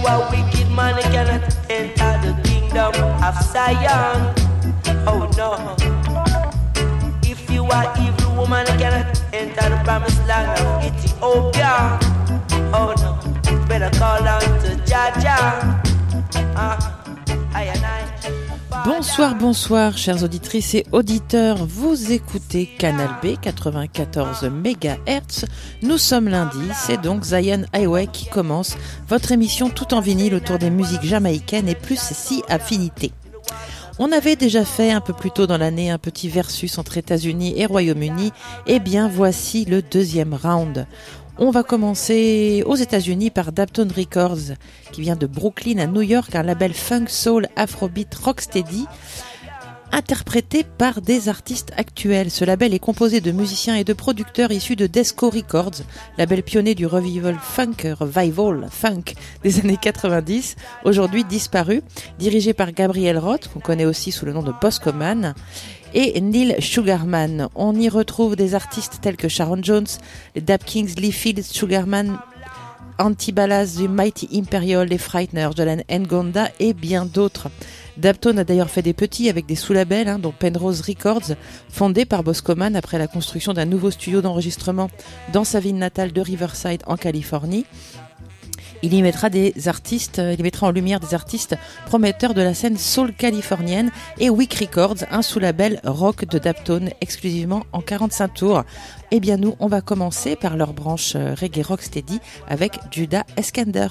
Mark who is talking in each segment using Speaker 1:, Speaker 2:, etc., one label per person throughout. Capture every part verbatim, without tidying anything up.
Speaker 1: are wicked man, you cannot enter the kingdom of Zion. Oh no. If you are evil woman, you cannot enter the promised land of Ethiopia. Oh no. Better call on to Jaja. Uh, I and I.
Speaker 2: Bonsoir, bonsoir, chères auditrices et auditeurs. Vous écoutez Canal B quatre-vingt-quatorze mégahertz. Nous sommes lundi, c'est donc Zion Highway qui commence. Votre émission tout en vinyle autour des musiques jamaïcaines et plus si affinités. On avait déjà fait un peu plus tôt dans l'année un petit versus entre États-Unis et Royaume-Uni. Eh bien, voici le deuxième round. On va commencer aux États-Unis par Daptone Records, qui vient de Brooklyn à New York, un label funk, soul, afrobeat, rocksteady, interprété par des artistes actuels. Ce label est composé de musiciens et de producteurs issus de Desco Records, label pionnier du revival funk, revival funk des années quatre-vingt-dix, aujourd'hui disparu, dirigé par Gabriel Roth, qu'on connaît aussi sous le nom de Boscoman, et Neil Sugarman. On y retrouve des artistes tels que Sharon Jones, les Dap Kings, Lee Fields, Sugarman, Antibalas, The Mighty Imperial, les Frighteners, Jolan Ngonda et bien d'autres. Daptone a d'ailleurs fait des petits avec des sous-labels, hein, dont Penrose Records, fondé par Boscoman après la construction d'un nouveau studio d'enregistrement dans sa ville natale de Riverside en Californie. Il y mettra des artistes, il y mettra en lumière des artistes prometteurs de la scène soul californienne et Wick Records, un sous-label rock de Daptone exclusivement en quarante-cinq tours. Eh bien nous, on va commencer par leur branche reggae rocksteady avec Judah Eskender.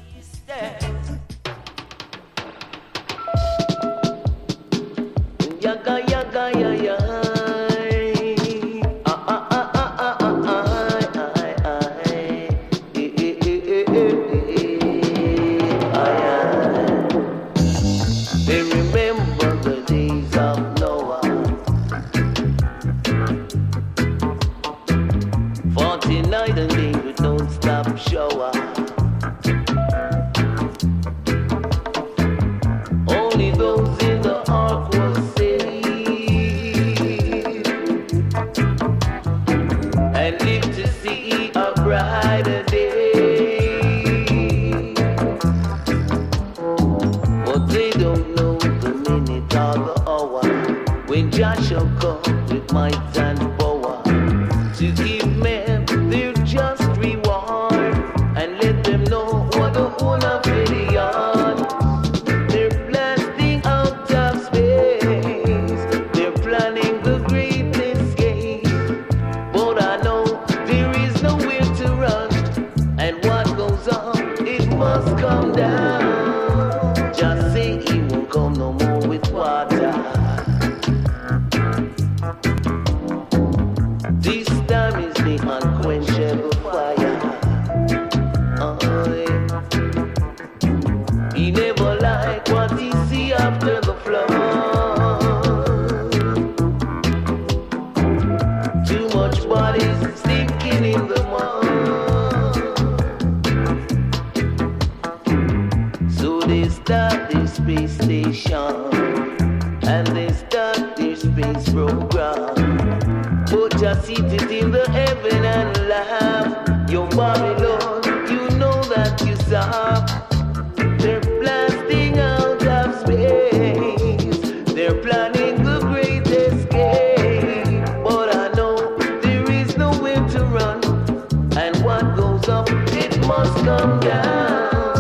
Speaker 1: Yaga, yaga, ya, ya. Shower. Only those in the ark were saved and live to see a brighter day. But they don't know the minute or the hour when Joshua comes with might and power to give men their just reward. Let them know what the owner really on. They're blasting out of space. They're planning the great escape. But I know there is nowhere to run. And what goes on, it must come down. Just say he won't come no more with water. This time is the unquenchable fire. He never liked what he see after the flood. Too much bodies stinking in the mud. So they start their space station and they start their space program. But just sit it in the heaven and laugh. Your Babylon, you know that you saw. They're blasting out of space. They're planning the great escape. But I know there is nowhere to run. And what goes up, it must come down.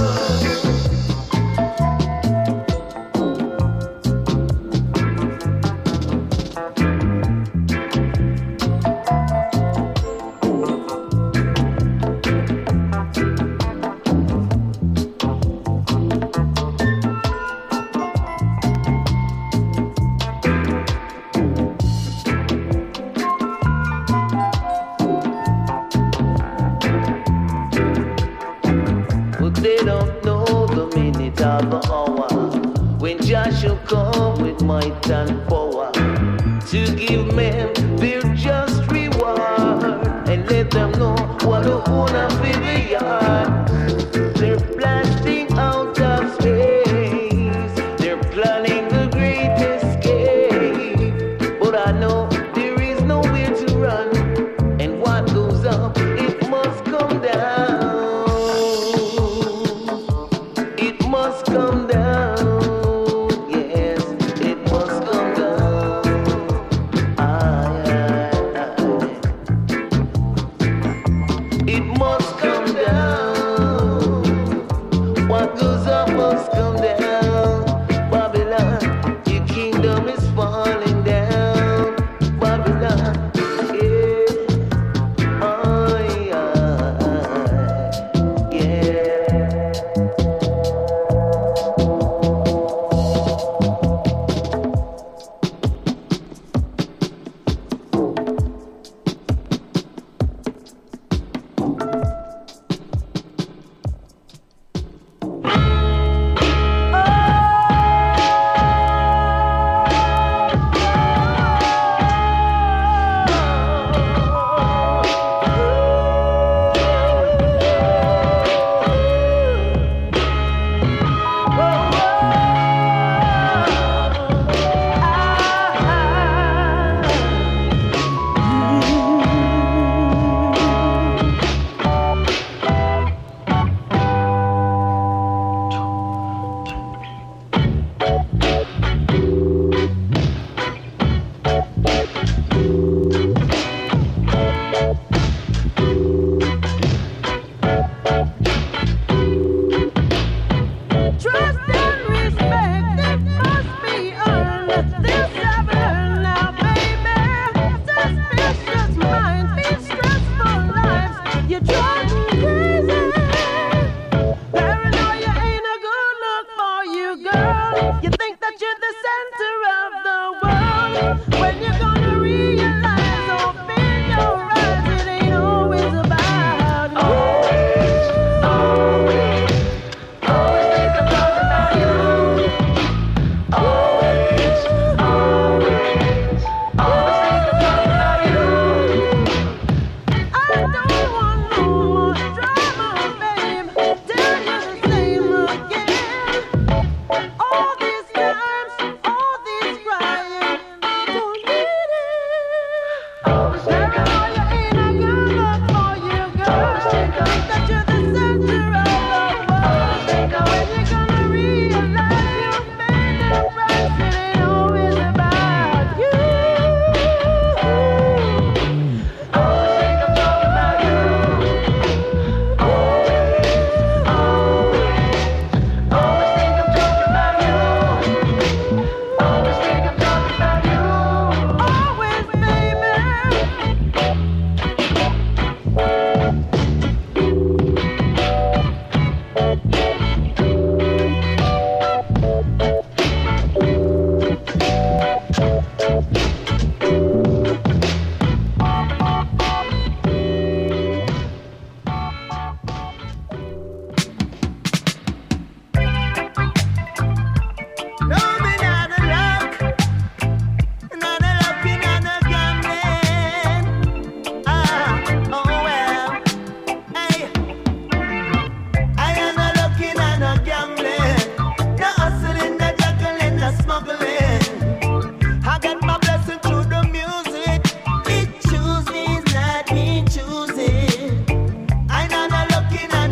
Speaker 1: They don't know the minute or the hour when Joshua come with might and power to give men their just reward and let them know what the owner feel they are. They're blasting out of space. They're planning the great escape. But I know there is nowhere to run. And what goes up, it must come down.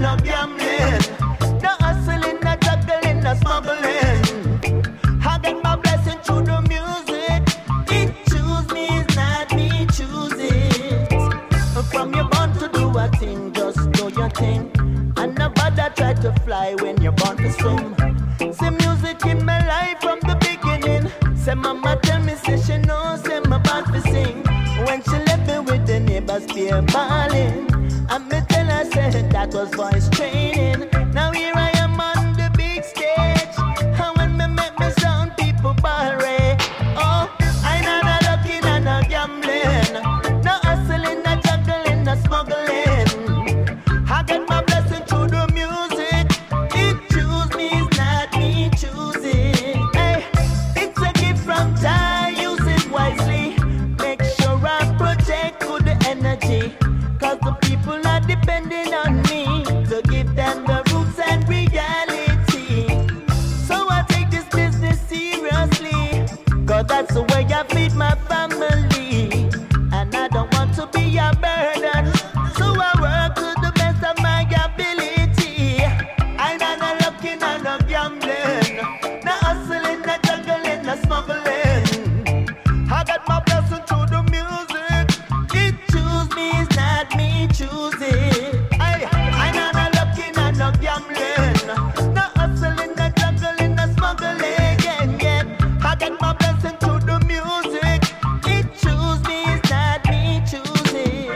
Speaker 1: no gambling, no hustling, no juggling, no smuggling. I get my blessing through the music. It choose me, it's not me choose it. From your born to do a thing, just do your thing. And nobody try to fly when you're born to swim. Say music in my life from the beginning. Say mama tell me, say she knows, say my bad to sing. When she left me with the neighbors, beer balling. And me tell her, say that was voice training. Now here I am on the big stage. And when me make me sound, people ball ray. Oh, I know no lucky, no no gambling, no hustling, no juggling, no smuggling. I get my blessing through the music. It choose me, it's not me choosing. Hey, it's a gift from time, use it wisely. Make sure I protect good energy. Cause the people are depending on me to give them the roots and reality. So I take this business seriously, cause that's the way I feed my family. And I don't want to be a burden, so I work to the best of my ability. I'm not no lucky, not no gambling, no hustling, no juggling, no smuggling. I got my blessing through the music. It choose me, it's not me choose it. I, I'm not no lucky, not no gambling, no hustling, no juggling, no smuggling. Yeah, yeah. I got my blessing through the music. It choose me, it's not me choose it.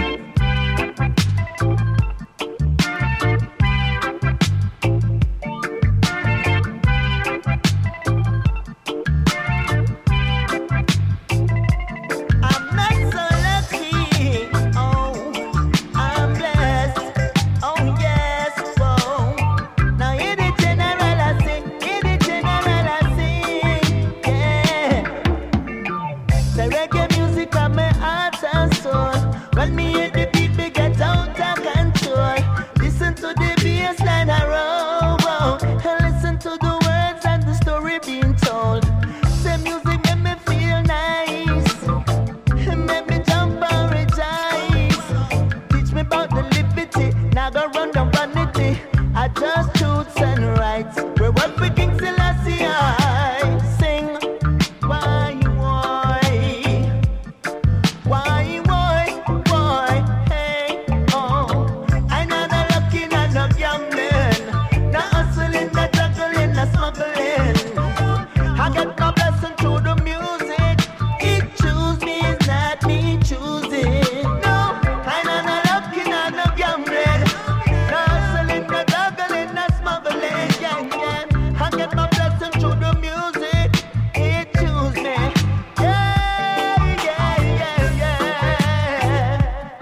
Speaker 1: I'm not so lucky, oh, I'm blessed, oh yes, oh. Now in the general I sing, in the general I sing, yeah. The reggae music of my heart and soul. When me hear the beat, me get out of control. Listen to the bass line I roll, and listen to the words and the story being told. Say music make me feel nice, it make me jump and rejoice. Teach me about the liberty, now go run down vanity. I just truths and rights. We work for King Selassie I sing. Why, why, why, why, why, hey, oh. I know no lucky, not no gambling, no hustling, no juggling, no smuggling. I got my blessing through the music. It choose me, it's not me choosing. No, I know no lucky, not no gambling, no hustling, no juggling, no smuggling. Yeah, yeah. I get my blessing through the music. It choose me. Yeah, yeah, yeah, yeah.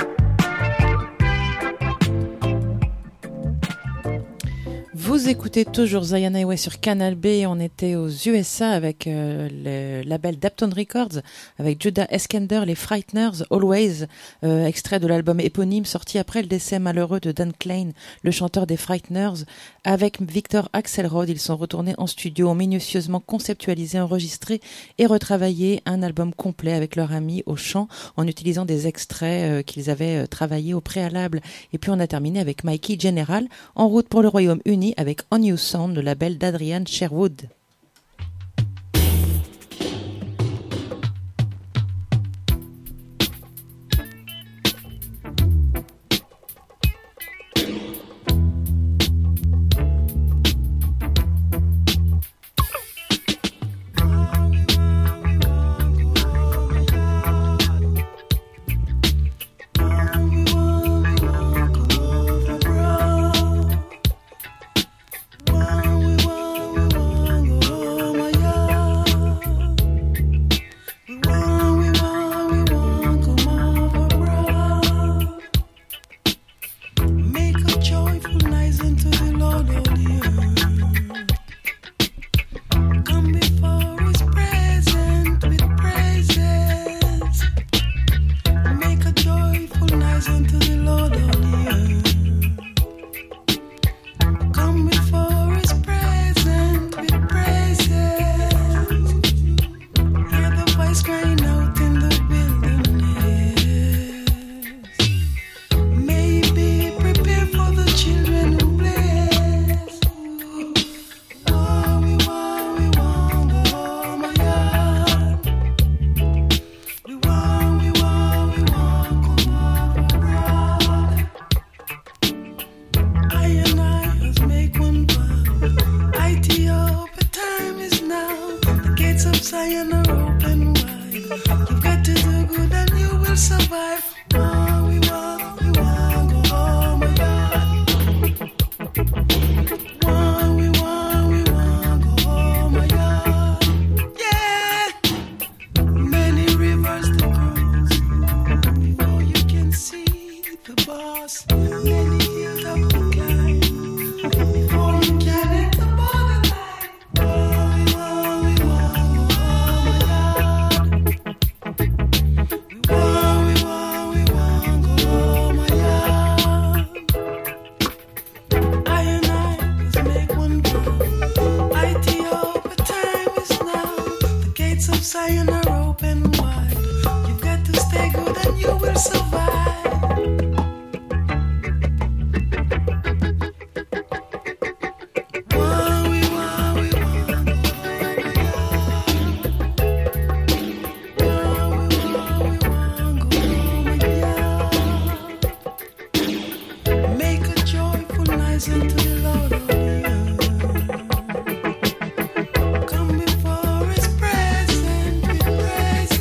Speaker 2: Vous écoutez toujours Zion Highway sur Canal B. On était aux U S A avec euh, le label Daptone Records, avec Judah Eskender, les Frighteners, Always, euh, extrait de l'album éponyme sorti après le décès malheureux de Dan Klein, le chanteur des Frighteners. Avec Victor Axelrod, ils sont retournés en studio, ont minutieusement conceptualisé, enregistré et retravaillé un album complet avec leur ami au chant, en utilisant des extraits euh, qu'ils avaient euh, travaillés au préalable. Et puis on a terminé avec Mikey General, en route pour le Royaume-Uni avec On You Sound, le label d'Adrian Sherwood.
Speaker 3: Children Zion are open wide. You've got to do good and you will survive. Oh, we want, we want, go home, my God. Oh, we want, we want, go home, my God. Yeah. Many rivers to cross before you can see the boss. Many hills up to climb before you can hit the borderline. Oh, we want, we want, go home, my God. We want, we want, we want, go home, my God. I and I must make one vow. I T O, but time is now. The gates of Zion are open wide. You've got to stay good and you will survive. Wow, we wow, we wow, go home, my God. Wow, we wow, we wow, go home, my God. Make a joyful noise unto the Lord of the earth. Come before His presence with praises.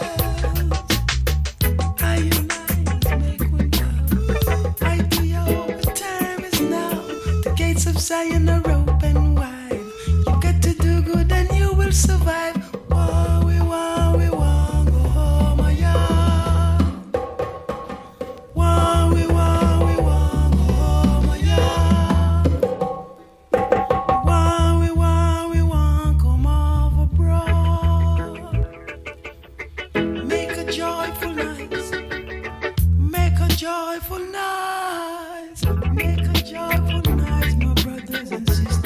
Speaker 3: I unite, make one vow. I to you, the time is now. The gates of Zion are open wide. You got to do good and you will survive. Wow, we wow, we wow, go home, my God. Wow, we wow, we wow, go home, my God. Wow, we wow, we wow, come over abroad. Make a joyful noise. Make a joyful noise. Make a joyful noise, my brothers and sisters.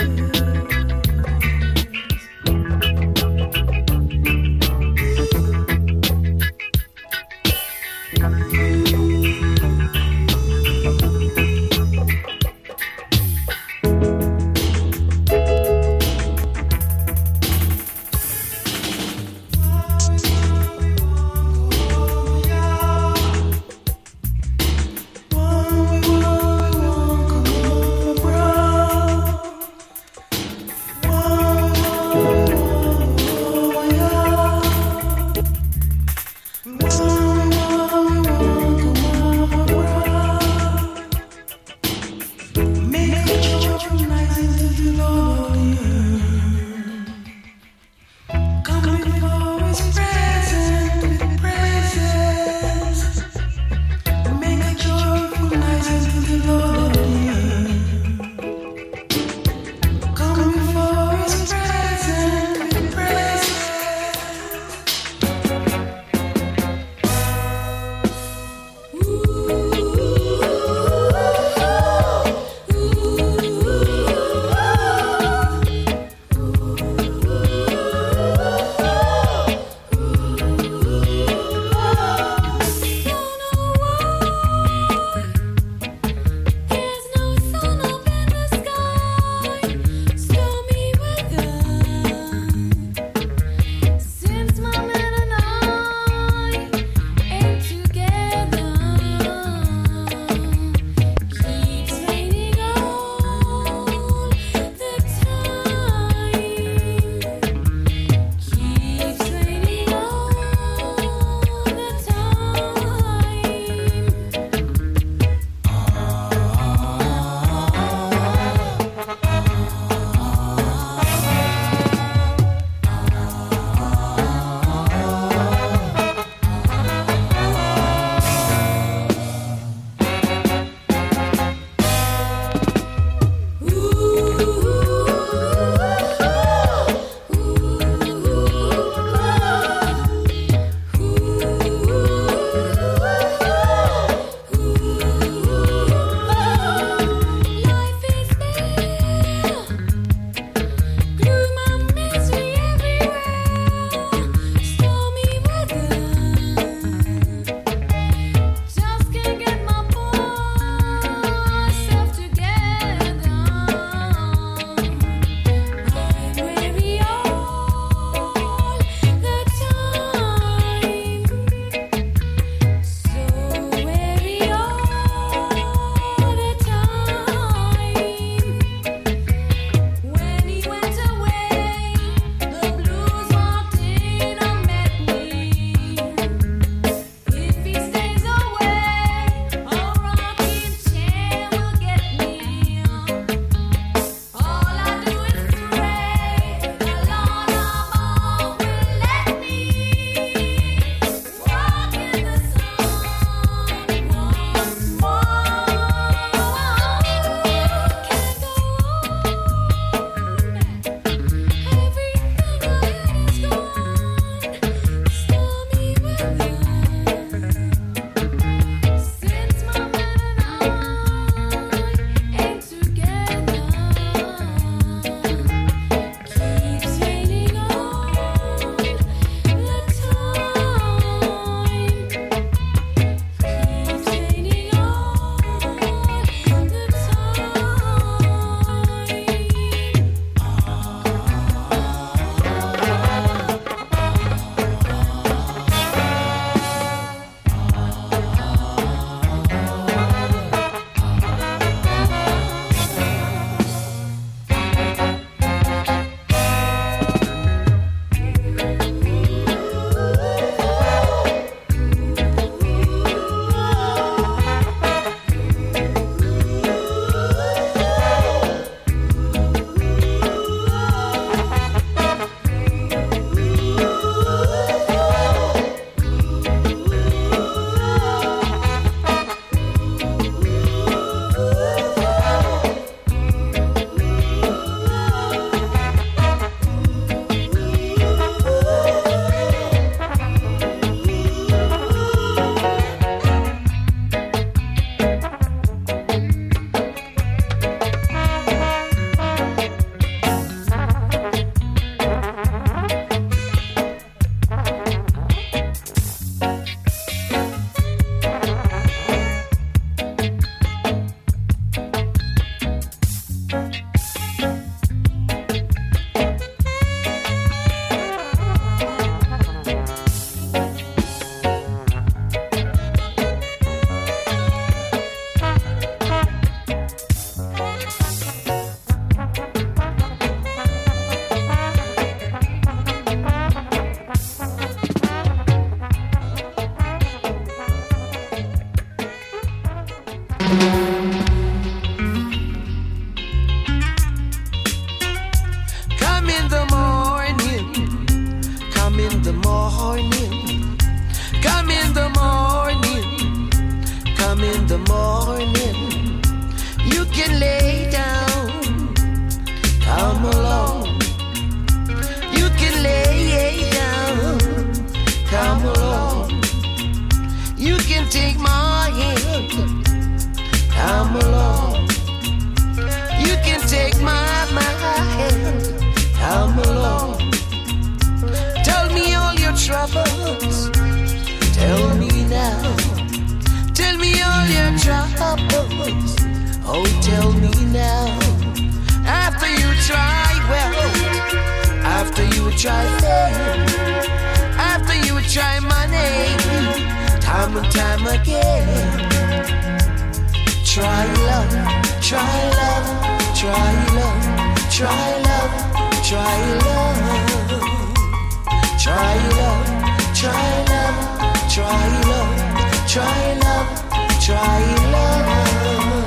Speaker 3: the morning, you can lay down, come along. You can lay down, come along. You can take my hand, come along. You can take my, my hand, come along. Tell me all your troubles, tell me now. Tell me all your troubles, oh tell me now. After you try well, after you try fair, after you try money, time and time again. Try love, try love, try love, try love, try love, try love, try love, try love, try love, try love.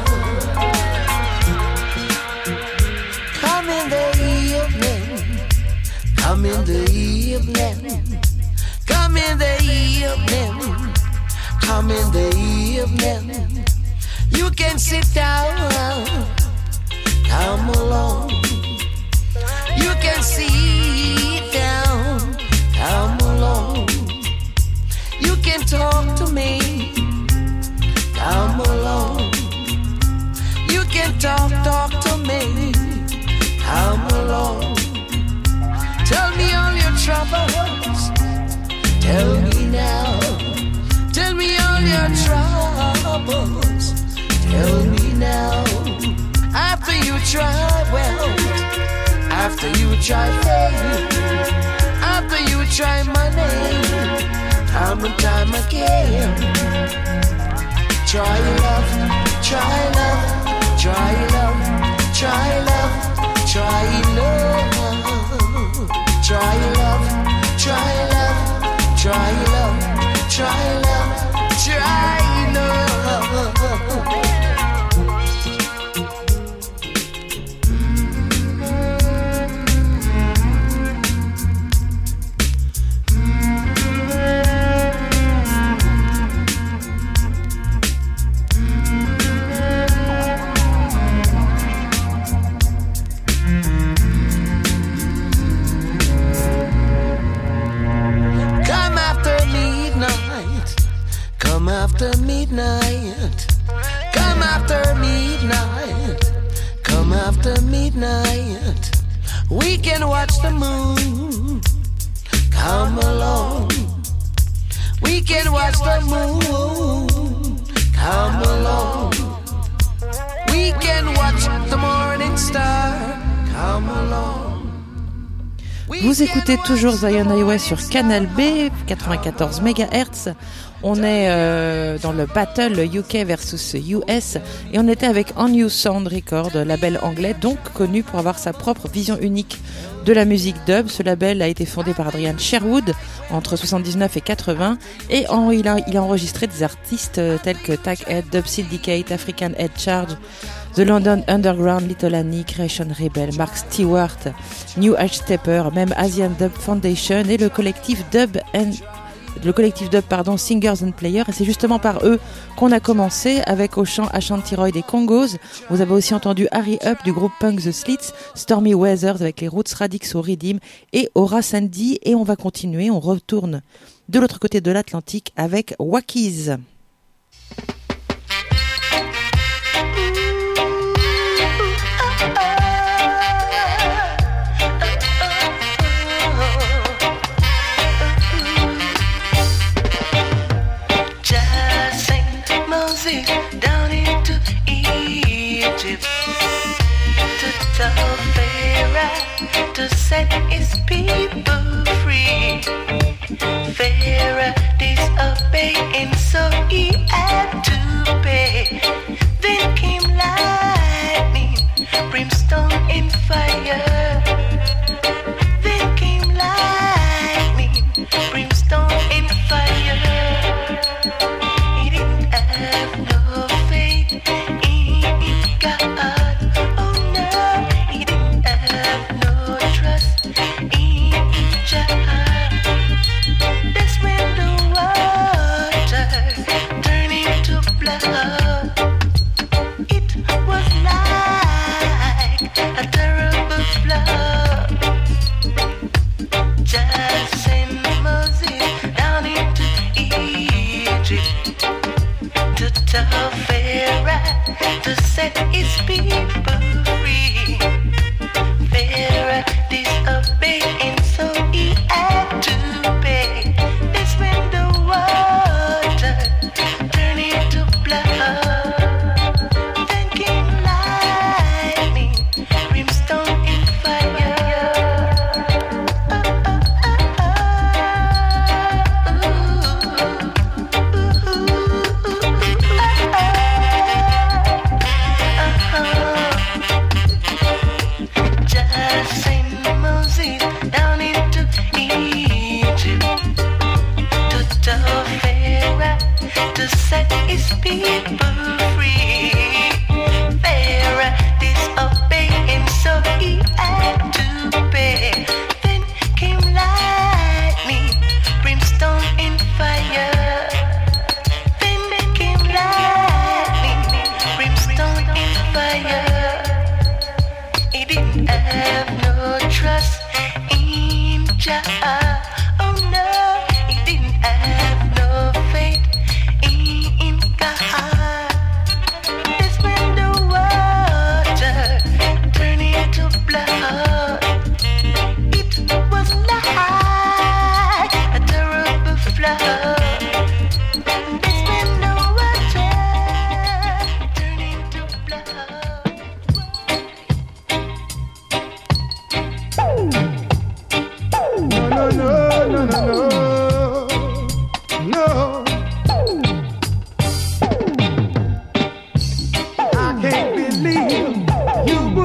Speaker 3: Come in the evening, come in the evening, come in the evening, come in the evening. You can sit down, come along. You can sit down, come along. You can talk to me, come along. You can talk, talk to me, come along. Tell me all your troubles, tell me now. Tell me all your troubles, tell me now. After you try well, after you try fair, after you try money, time and time again. Try love, try love, try love, try love, try love, try love, try love, try love, try love, try love. After midnight, come after midnight, come after midnight. We can watch the moon, come along. We can watch the moon, come along. We can watch the morning star, come along.
Speaker 2: Vous écoutez toujours Zion Highway sur Canal B, quatre-vingt-quatorze mégahertz. On est euh, dans le battle U K versus U S et on était avec On You Sound Record, label anglais donc connu pour avoir sa propre vision unique de la musique dub. Ce label a été fondé par Adrian Sherwood entre soixante-dix-neuf et quatre-vingts et en, il, a, il a enregistré des artistes tels que Tag Head, Dub Syndicate, African Head Charge, The London Underground, Little Annie, Creation Rebel, Mark Stewart, New Age Stepper, même Asian Dub Foundation et le collectif Dub and le collectif dub pardon, Singers and Players, et c'est justement par eux qu'on a commencé avec au chant Ashanti Roy des Congos. Vous avez aussi entendu Harry Up du groupe punk The Slits, Stormy Weathers avec les Roots Radix au Redeem et Aura Sandy, et on va continuer, on retourne de l'autre côté de l'Atlantique avec Wakies.
Speaker 4: Down into Egypt to tell Pharaoh to set his people free. Pharaoh disobeying, so he had to pay. Then came lightning, brimstone and fire. Then came lightning, brimstone and fire. He didn't have no faith in God. Oh no, he didn't have no trust in Jah. That's when the water turned into blood.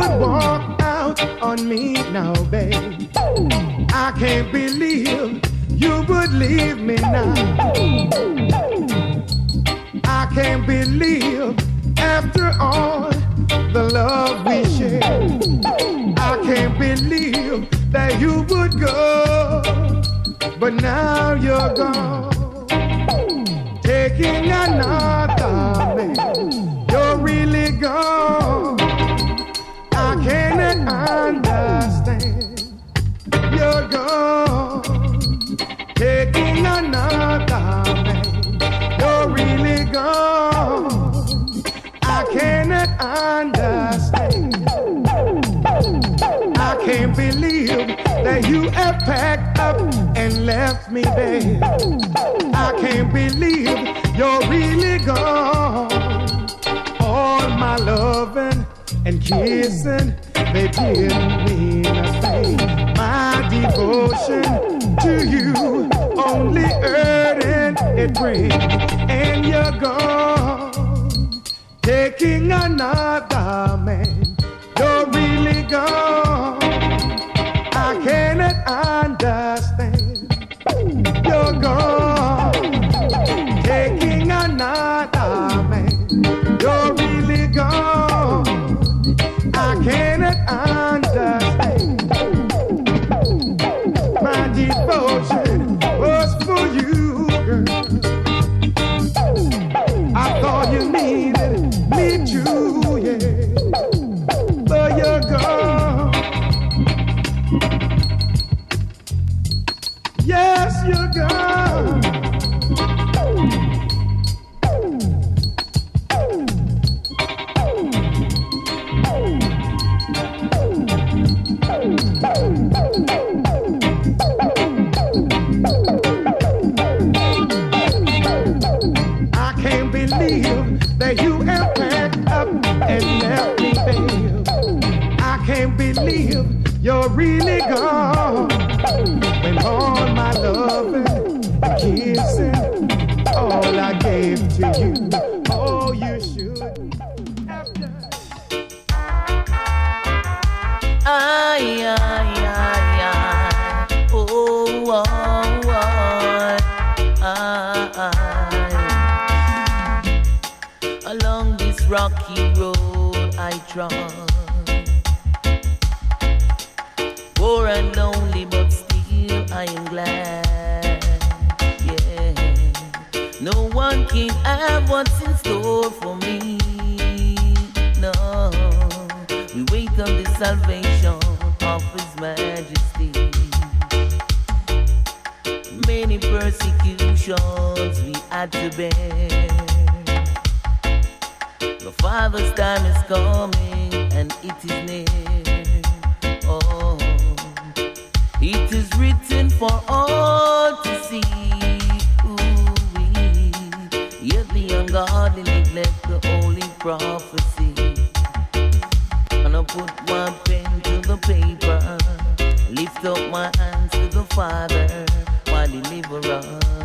Speaker 5: would walk out on me now, babe. I can't believe you would leave me now. I can't believe after all the love we shared, I can't believe that you would go, but now you're gone, taking another man. You're really gone. I cannot understand. You're gone, taking another man. You're really gone. I cannot understand. I can't believe that you have packed up and left me, babe. I can't believe you're really gone. All my loving and kissing, they didn't mean a thing. My devotion to you only hurting it brings, and you're gone, taking another man. You're really gone. I cannot understand. You're gone, taking another man. You're really gone. I cannot understand. My devotion was for you, girl. I thought you needed me too, yeah. But you're gone. Yes, you're gone. I can't believe that you have packed up and left me, babe. I can't believe you're really gone. When all my loving and kissing, all I gave to you, oh, you should have done.
Speaker 1: Ay, ay, ay, ay. Oh, oh, oh. Ay. Along this rocky road I trod, poor and lonely, but still I am glad. Yeah, no one can have what's in store for me. No, we wait on the salvation of His Majesty. Many persecutions we had to bear. The Father's time is coming and it is near. Oh, it is written for all to see. Ooh-wee. Yet the ungodly neglect the holy prophecy. And I put my pen to the paper, lift up my hands to the Father, my deliverer.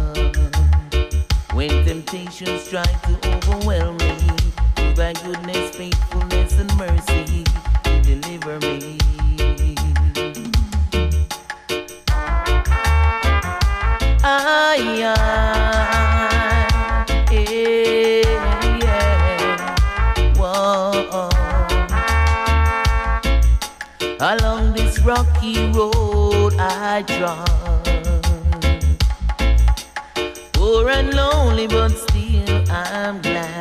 Speaker 1: When temptations try to overwhelm me, by goodness, faithfulness, and mercy, you deliver me. Ay, ay, yeah, yeah. Whoa. Along this rocky road I trod, poor and lonely, but still I'm glad.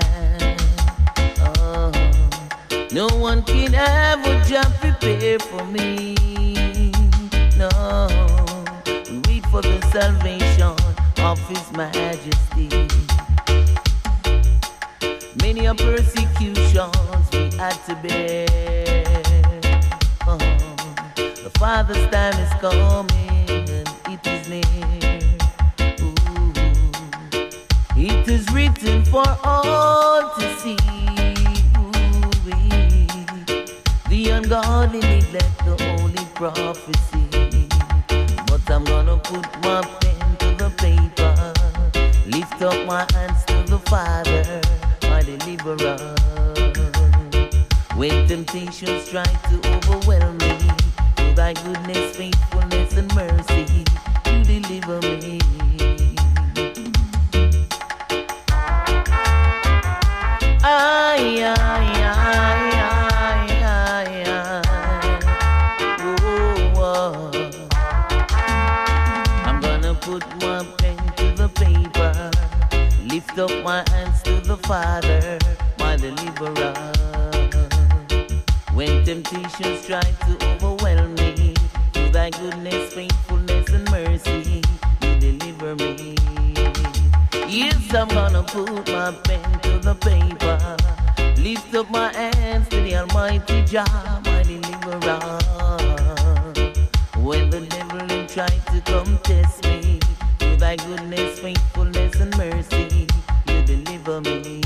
Speaker 1: No one can have a job prepared for me. No, we wait for the salvation of His Majesty. Many a persecutions we had to bear. Oh, the Father's time is coming and it is near. Ooh, it is written for all to see. The ungodly neglect the holy prophecy. But I'm gonna put my pen to the paper, lift up my hands to the Father, my deliverer. When temptations try to overwhelm me, through thy goodness, faithfulness, and mercy, you deliver me. Ay, ay, ay, ay, ay, ay. Oh, oh. I'm gonna put my pen to the paper, lift up my hands to the Father, my deliverer. When temptations try to overwhelm me, through thy goodness, faithfulness, and mercy, you deliver me. Yes, I'm gonna put my pen to the paper, lift up my hands to the Almighty Jah, my deliverer. When the devil will try to come test me, through thy goodness, faithfulness, and mercy, you deliver me.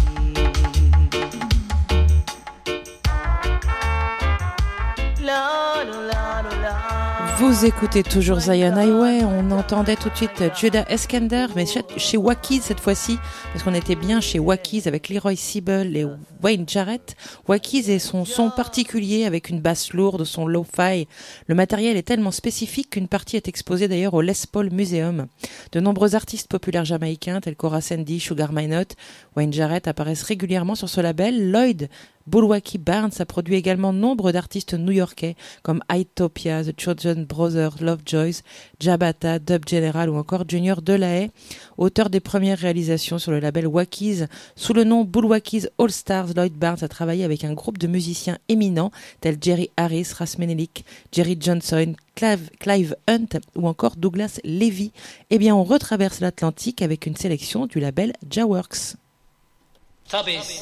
Speaker 2: Vous écoutez toujours Zion Highway, on entendait tout de suite Judah Eskender, mais chez Wakies cette fois-ci, parce qu'on était bien chez Wakies avec Leroy Siebel et Wayne Jarrett. Wakies et son son particulier avec une basse lourde, son lo-fi. Le matériel est tellement spécifique qu'une partie est exposée d'ailleurs au Les Paul Museum. De nombreux artistes populaires jamaïcains tels Cora Sandy, Sugar Minott, Wayne Jarrett apparaissent régulièrement sur ce label. Lloyd Bulwaki Barnes a produit également nombre d'artistes new-yorkais comme Itopia, The Chosen Brothers, Lovejoys, Jabata, Dub General ou encore Junior Delahaye, auteur des premières réalisations sur le label Wakies. Sous le nom Bulwakies All Stars, Lloyd Barnes a travaillé avec un groupe de musiciens éminents tels Jerry Harris, Ras Menelik, Jerry Johnson, Clive, Clive Hunt ou encore Douglas Levy. Eh bien, on retraverse l'Atlantique avec une sélection du label Jaworks.
Speaker 6: Tubbies.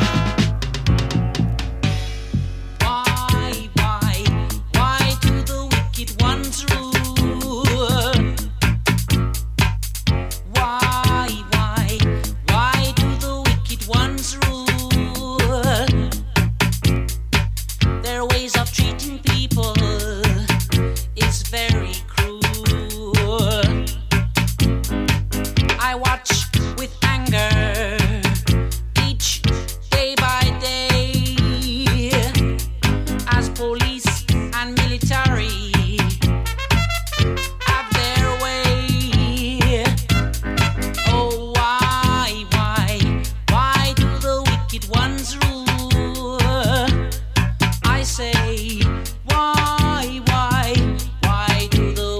Speaker 7: Why, why, why do the very cruel. I watch with anger each day by day as police and military have their way. Oh, why, why, why do the wicked ones rule? I say, why, why, why do the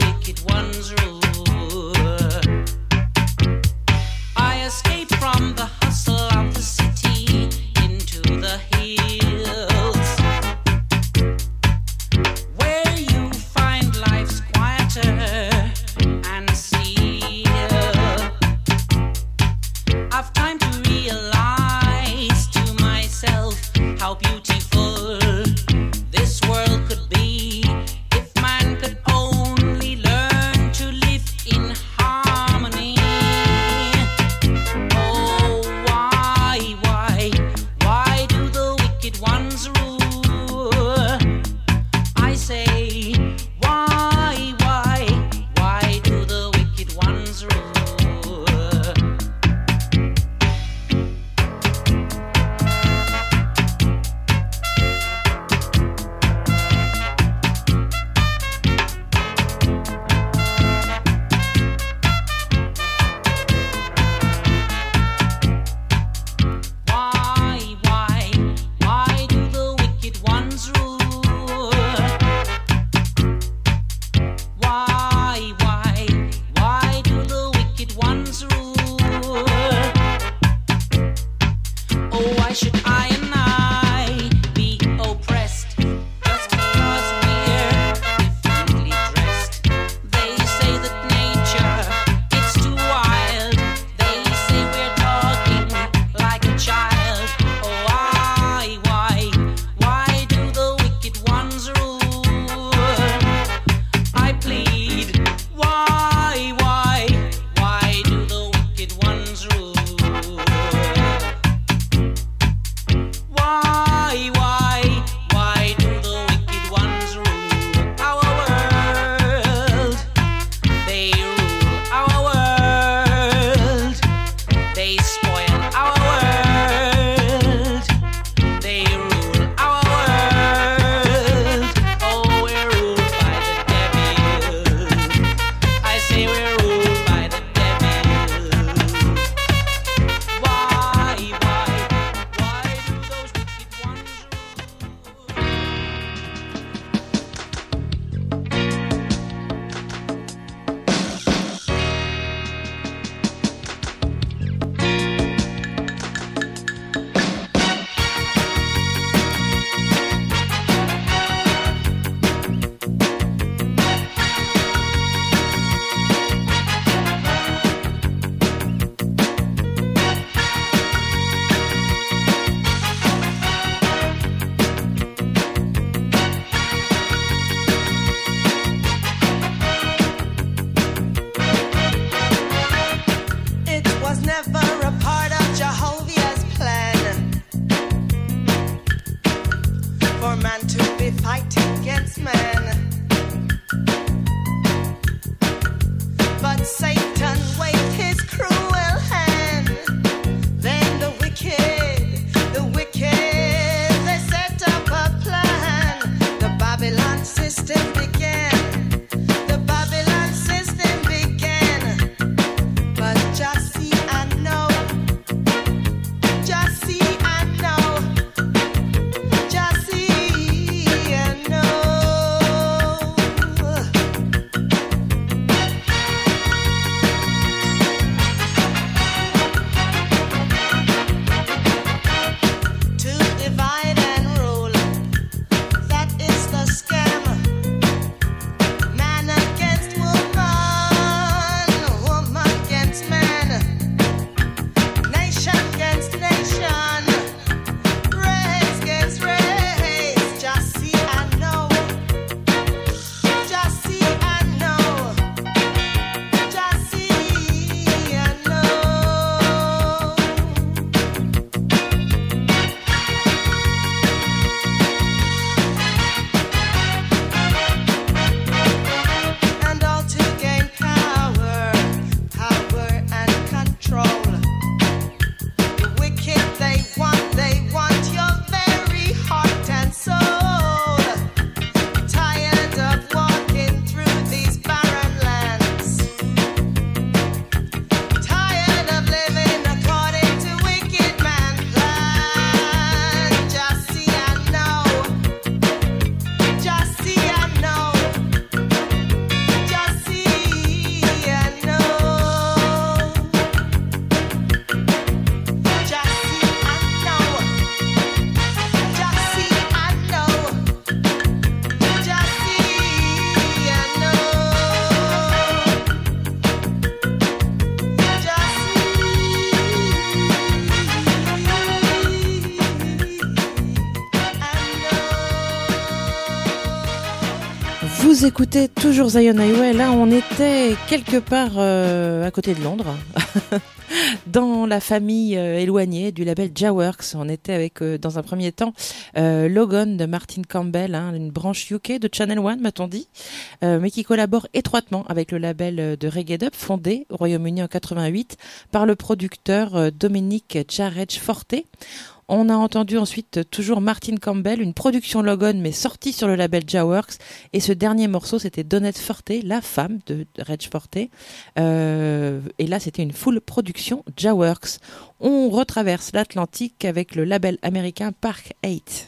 Speaker 2: Vous écoutez toujours Zion Highway. Là, on était quelque part euh, à côté de Londres, dans la famille euh, éloignée du label Jawworks. On était avec, euh, dans un premier temps, euh, Logan de Martin Campbell, hein, une branche U K de Channel One, m'a-t-on dit, euh, mais qui collabore étroitement avec le label de Reggae Dub, fondé au Royaume-Uni en quatre-vingt-huit par le producteur euh, Dominic Jarrett Forte. On a entendu ensuite toujours Martin Campbell, une production Logan mais sortie sur le label Jawworks. Et ce dernier morceau, c'était Donette Forte, la femme de Reg Forte. Euh, et là, c'était une full production Jawworks. On retraverse l'Atlantique avec le label américain Park eight.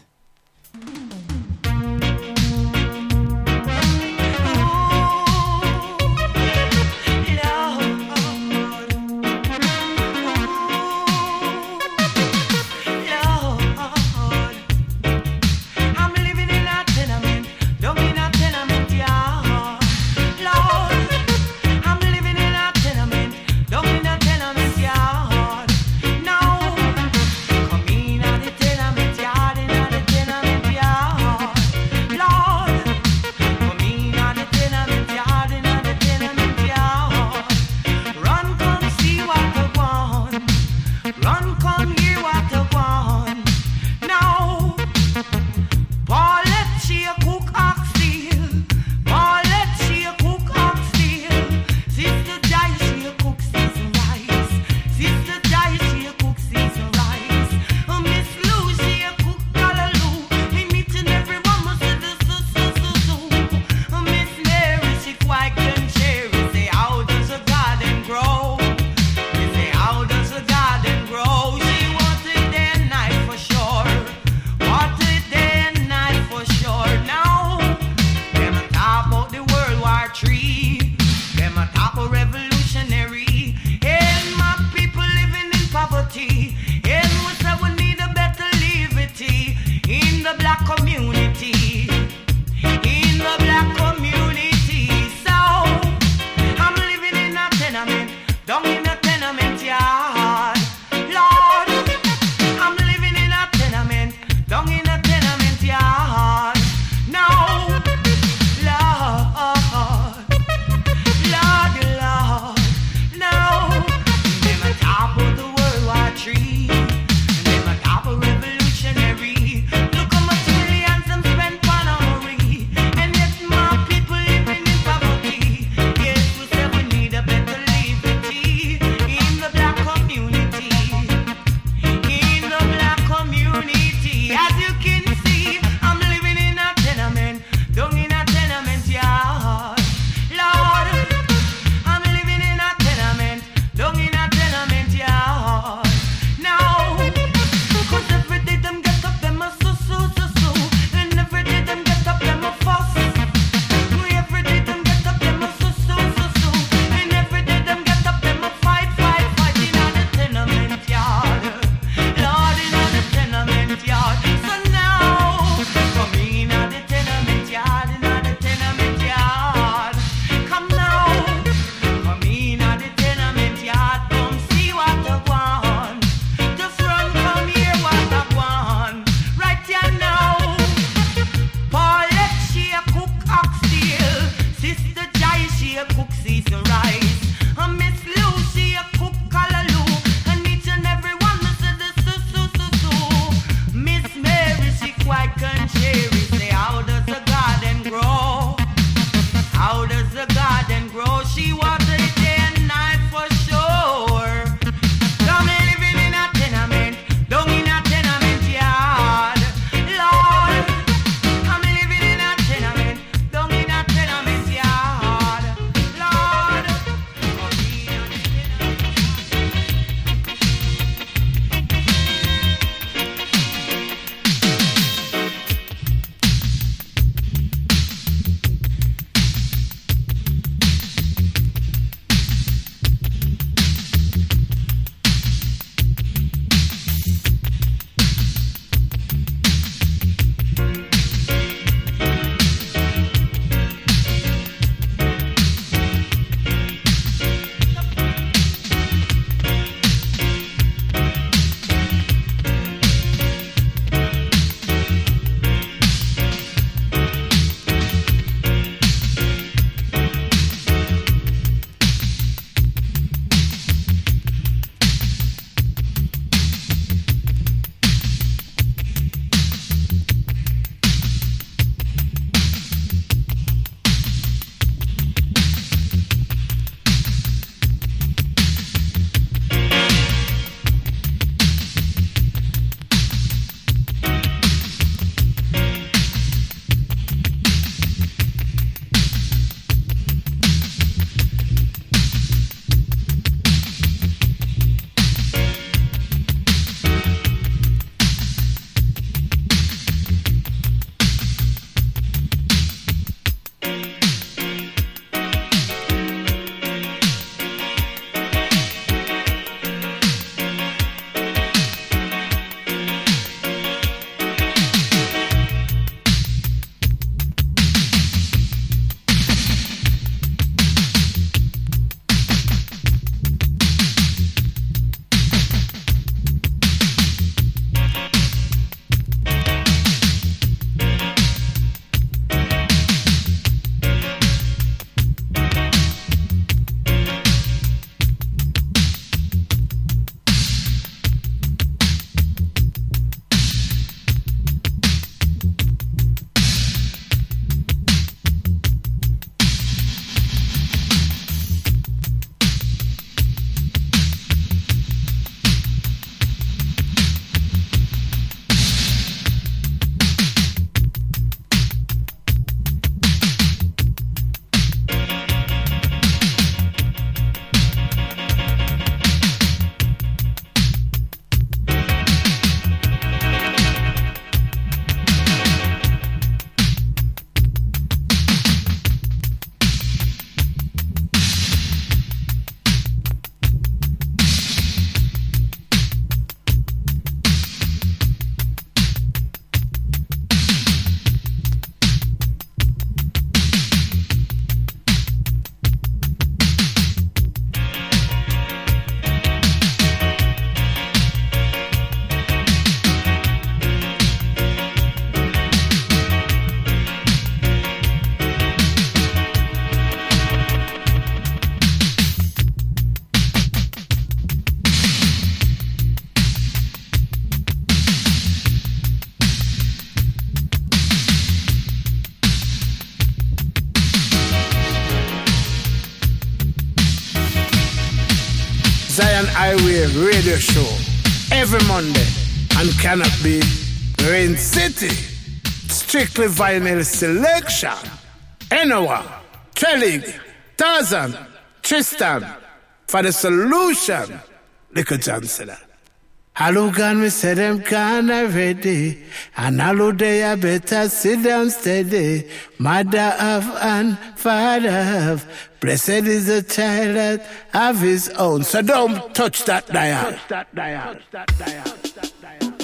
Speaker 8: Yard in the Zion Highway radio show every Monday and cannot be Rain City. Strictly vinyl selection. Enowa, Trellig, Tarzan, Tristan. For the solution, Little Johnson. Hello, God, me say them kinda ready. And hello, they are better sit down steady. Mother of and father of. Blessed is the child that have his own. So don't touch that dial. Touch that dial. Touch that dial. Touch that dial.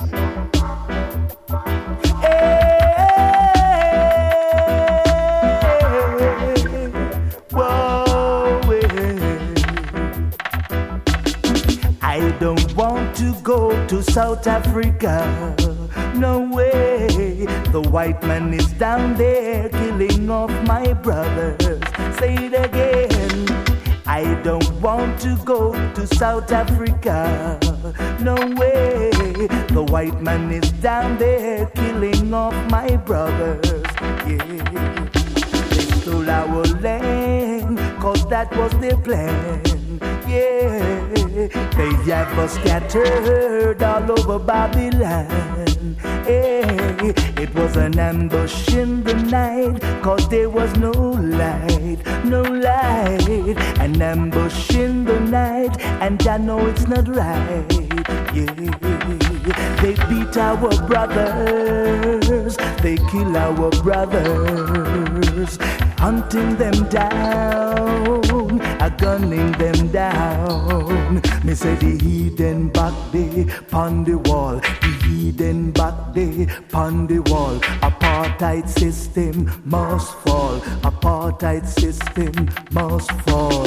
Speaker 9: I don't want to go to South Africa, no way. The white man is down there killing off my brothers. Say it again. I don't want to go to South Africa, no way. The white man is down there killing off my brothers. Yeah, they stole our land, cause that was their plan. Yeah, they have us scattered all over Babylon. Hey, it was an ambush in the night, cause there was no light, no light. An ambush in the night, and I know it's not right. Yeah, they beat our brothers, they kill our brothers, hunting them down, a gunning them down. Me say the heathen back there pon the wall, the heathen back there pon the wall. Apartheid system must fall, apartheid system must fall.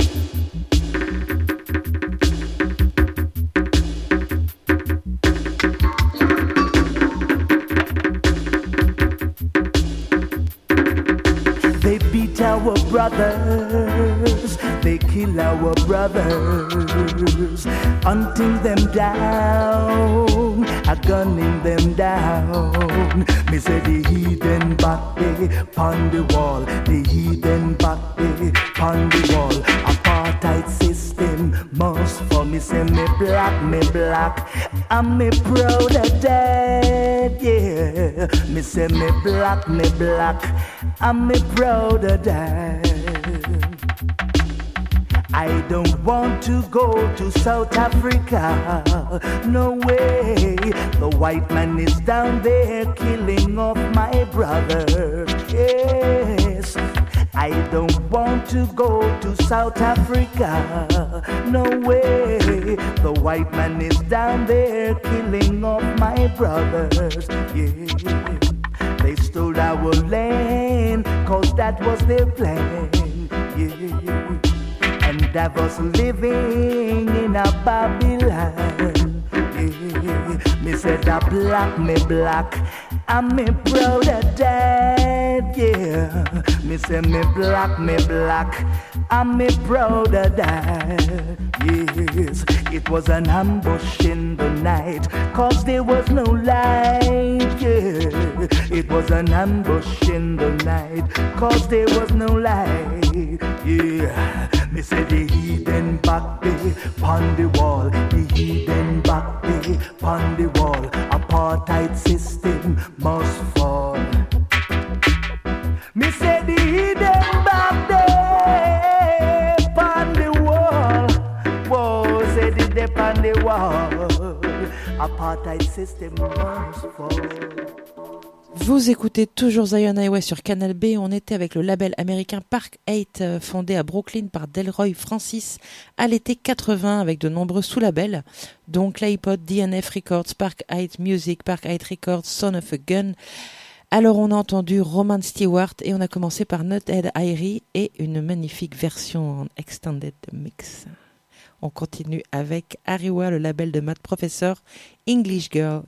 Speaker 9: They beat our brothers, they kill our brothers, hunting them down, a gunning them down. Me say the heathen back there pon the wall, the heathen back there pon the wall. Apartheid system must fall. Me say me black, me black, and me proud of that. Yeah, me say me black, me black, and me proud of that. I don't want to go to South Africa, no way. The white man is down there killing off my brother. Yes, I don't want to go to South Africa, no way. The white man is down there killing off my brothers. Yeah, they stole our land, cause that was their plan. Yeah, and I was living in a Babylon. Yeah, me said I black, me black, and me proud of that. Yeah, me say me black, me black, and me proud of that. Yes, it was an ambush in the night, cause there was no light. Yeah, it was an ambush in the night, cause there was no light. Yeah, me say the heathen back there pon the wall, the heathen back there pon the wall. Apartheid system must fall. Me say the heathen back there pon the wall. Whoa, say the they pon the wall. Apartheid system must fall.
Speaker 2: Vous écoutez toujours Zion Highway sur Canal B. On était avec le label américain Park eight, fondé à Brooklyn par Delroy Francis à l'été quatre-vingts, avec de nombreux sous-labels, dont Claypot, D N F Records, Park eight Music, Park eight Records, Son of a Gun. Alors on a entendu Roman Stewart et on a commencé par Nuthead Irie et une magnifique version en extended mix. On continue avec Ariwa, le label de Matt Professor, English Girl.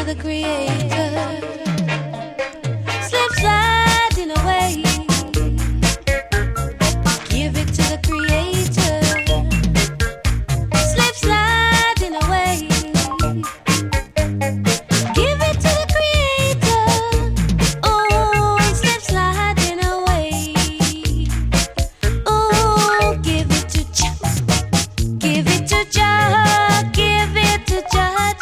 Speaker 10: the Creator. Slip sliding away. Give it to the Creator. Slip sliding away. Give it to the Creator. Oh, slip sliding away. Oh, give it to Jah. Give it to Jah. Give it to Jah.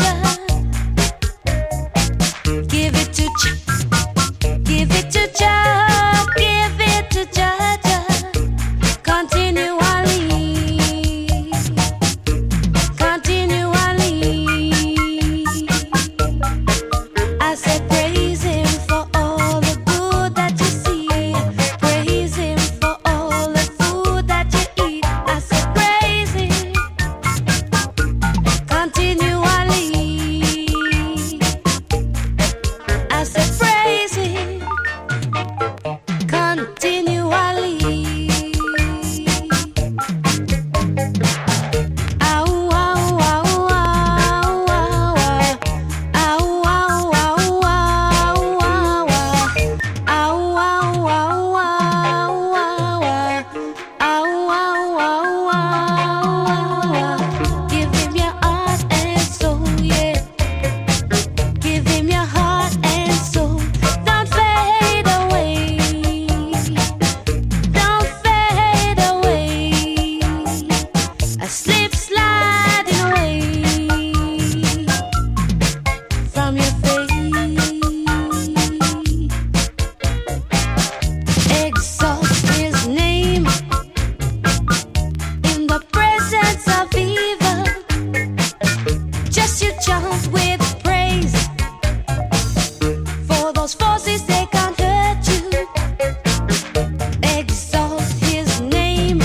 Speaker 10: Give it to Jah. Give it to Jah. Give it to Jah. Continually. Continually. I said praise Him for all the good that you see. Praise Him for all the food that you eat. I said praise Him continually. I said praise Him continually. Ow, ow, ow, ow, ow, ow, ow, ow, ow, ow, give Him your heart and soul, yeah. Give Him your heart and soul. Don't fade away. Don't fade away. I slip sliding away from your face. Exalt His name in the presence of evil. Just you chant with praise. For those forces, they can't hurt you. Exalt His name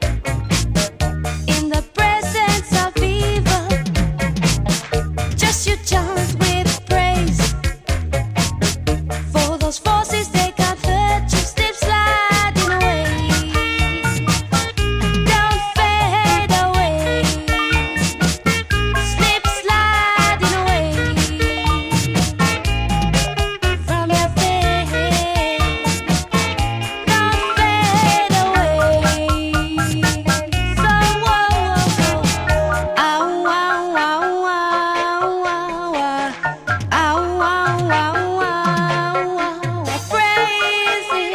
Speaker 10: in the presence of evil. Just you chant with praise. For those forces, they can't hurt you. Slip sliding away. Don't fade away. Slip sliding away from your face. Don't fade away. So whoa, whoa, whoa. Ow, ow, ow, ow, ow, ow. Ow, ow, ow, ow, ow. Praise Him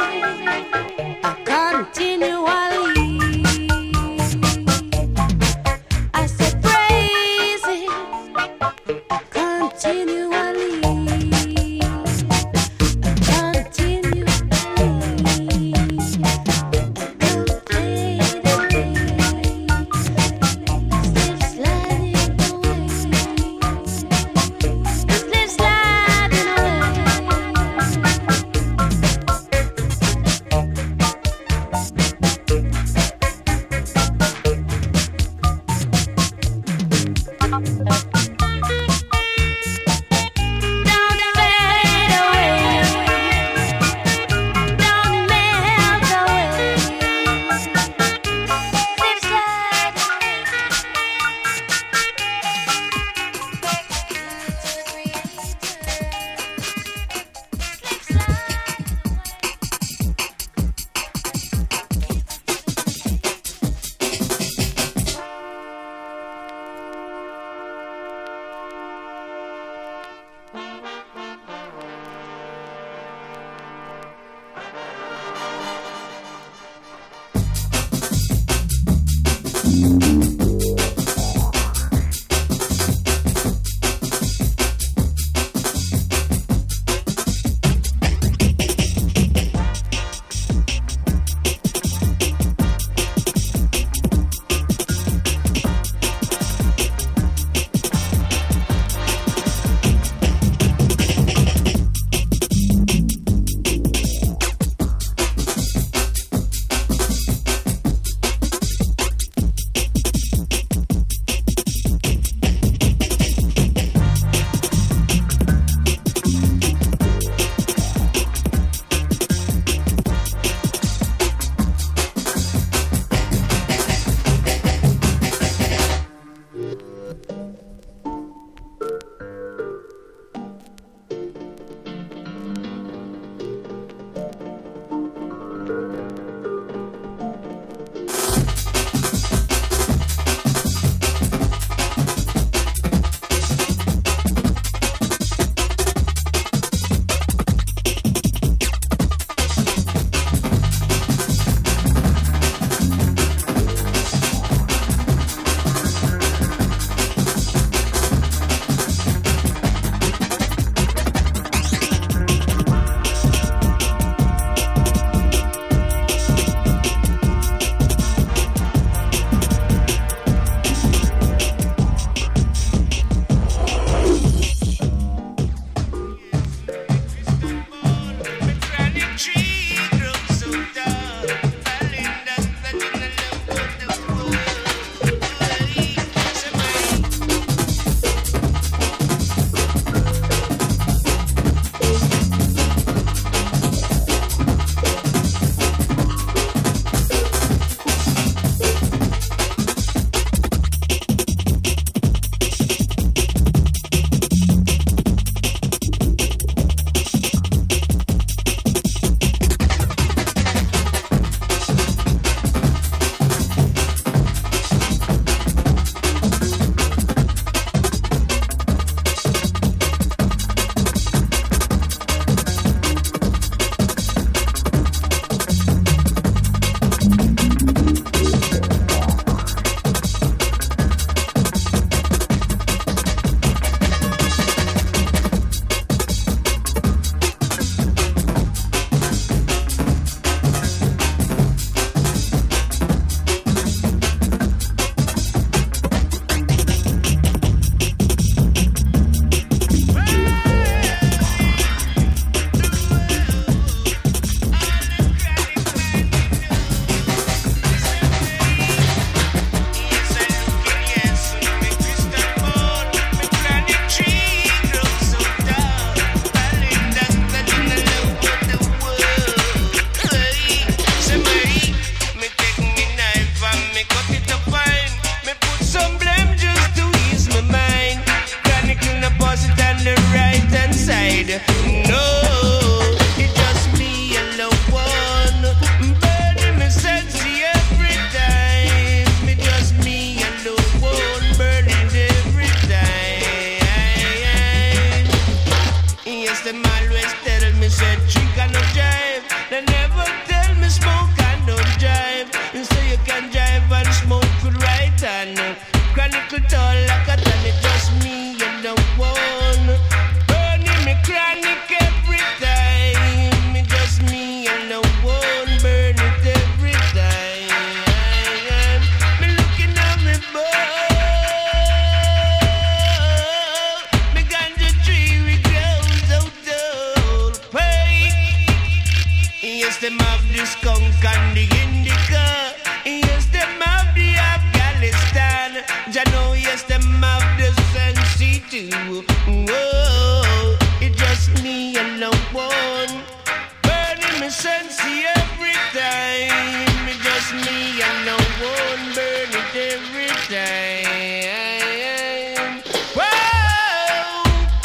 Speaker 10: continually. I said praise Him continually. Continually. Don't fade away. Slip sliding away. Slip sliding away.
Speaker 11: side. No, it's just me alone, burning me sexy every time. It's just me alone, burning every time. Yes, them always tell me say drink and no drive. They never tell me smoke and don't drive. So you can drive and smoke good right and chronicle tall like a tan. It's just me alone, burning me chronic every time. It's just me alone, burn it every time. Me looking at me bowl, me ganja tree we grows out tall. Hey, yes, them have the skunk and the indica. Yes, them have the Afghanistan. Ja know, yes, them have the Sensi too. Whoa, it's just me alone, burning me Sensi every time. It's just me alone, burn it every time. Whoa,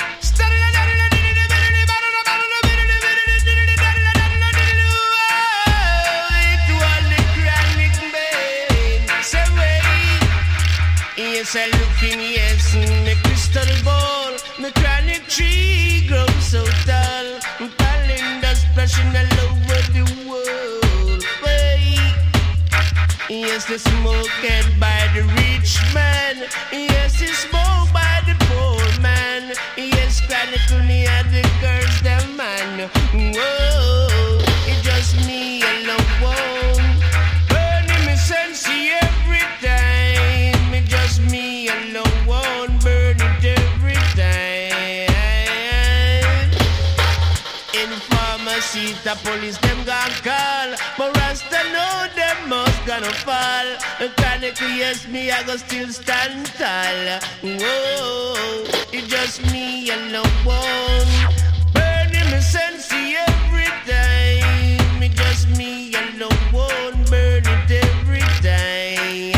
Speaker 11: it was the chronic man. Say wait, yes, I look in, yes, in the crystal ball. The chronic tree grows so tall. Pollen dust splashing all over the world. Wait, yes, the smoke head by the rich man. Yes, it's smoke by the poor man. Yes, chronicle me at the curse them man. Whoa, it's just me alone, burning me sensi every time. It's just me alone, burn it every time. In pharmacy, the police them gon' call, but Rasta know them must gonna fall. Chronicle, yes, me I go still stand tall. Whoa, it's just me alone, burning me sensi every time. It's just me alone, burn it every time.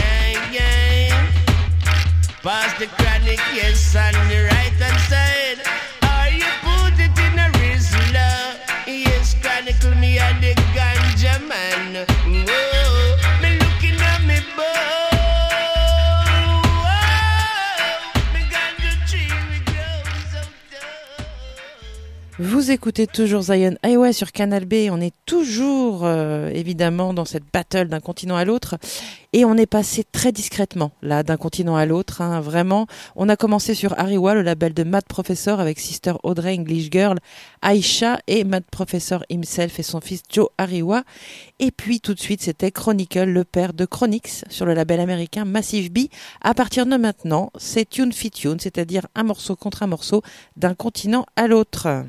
Speaker 11: Pass the chronic, yes, on the right hand side. Or you put it in a Rizla. Yes, chronicle me at the ganja man. Whoa, me looking at me bowl. Me ganja tree we grows out tall.
Speaker 2: Vous écoutez toujours Zion Highway sur Canal B. On est toujours euh, évidemment dans cette battle d'un continent à l'autre. Et on est passé très discrètement, là, d'un continent à l'autre, hein, vraiment. On a commencé sur Ariwa, le label de Mad Professor, avec Sister Audrey English Girl, Aisha et Mad Professor himself et son fils Joe Ariwa. Et puis, tout de suite, c'était Chronicle, le père de Chronix, sur le label américain Massive B. À partir de maintenant, c'est tune fit tune, c'est-à-dire un morceau contre un morceau, d'un continent à l'autre.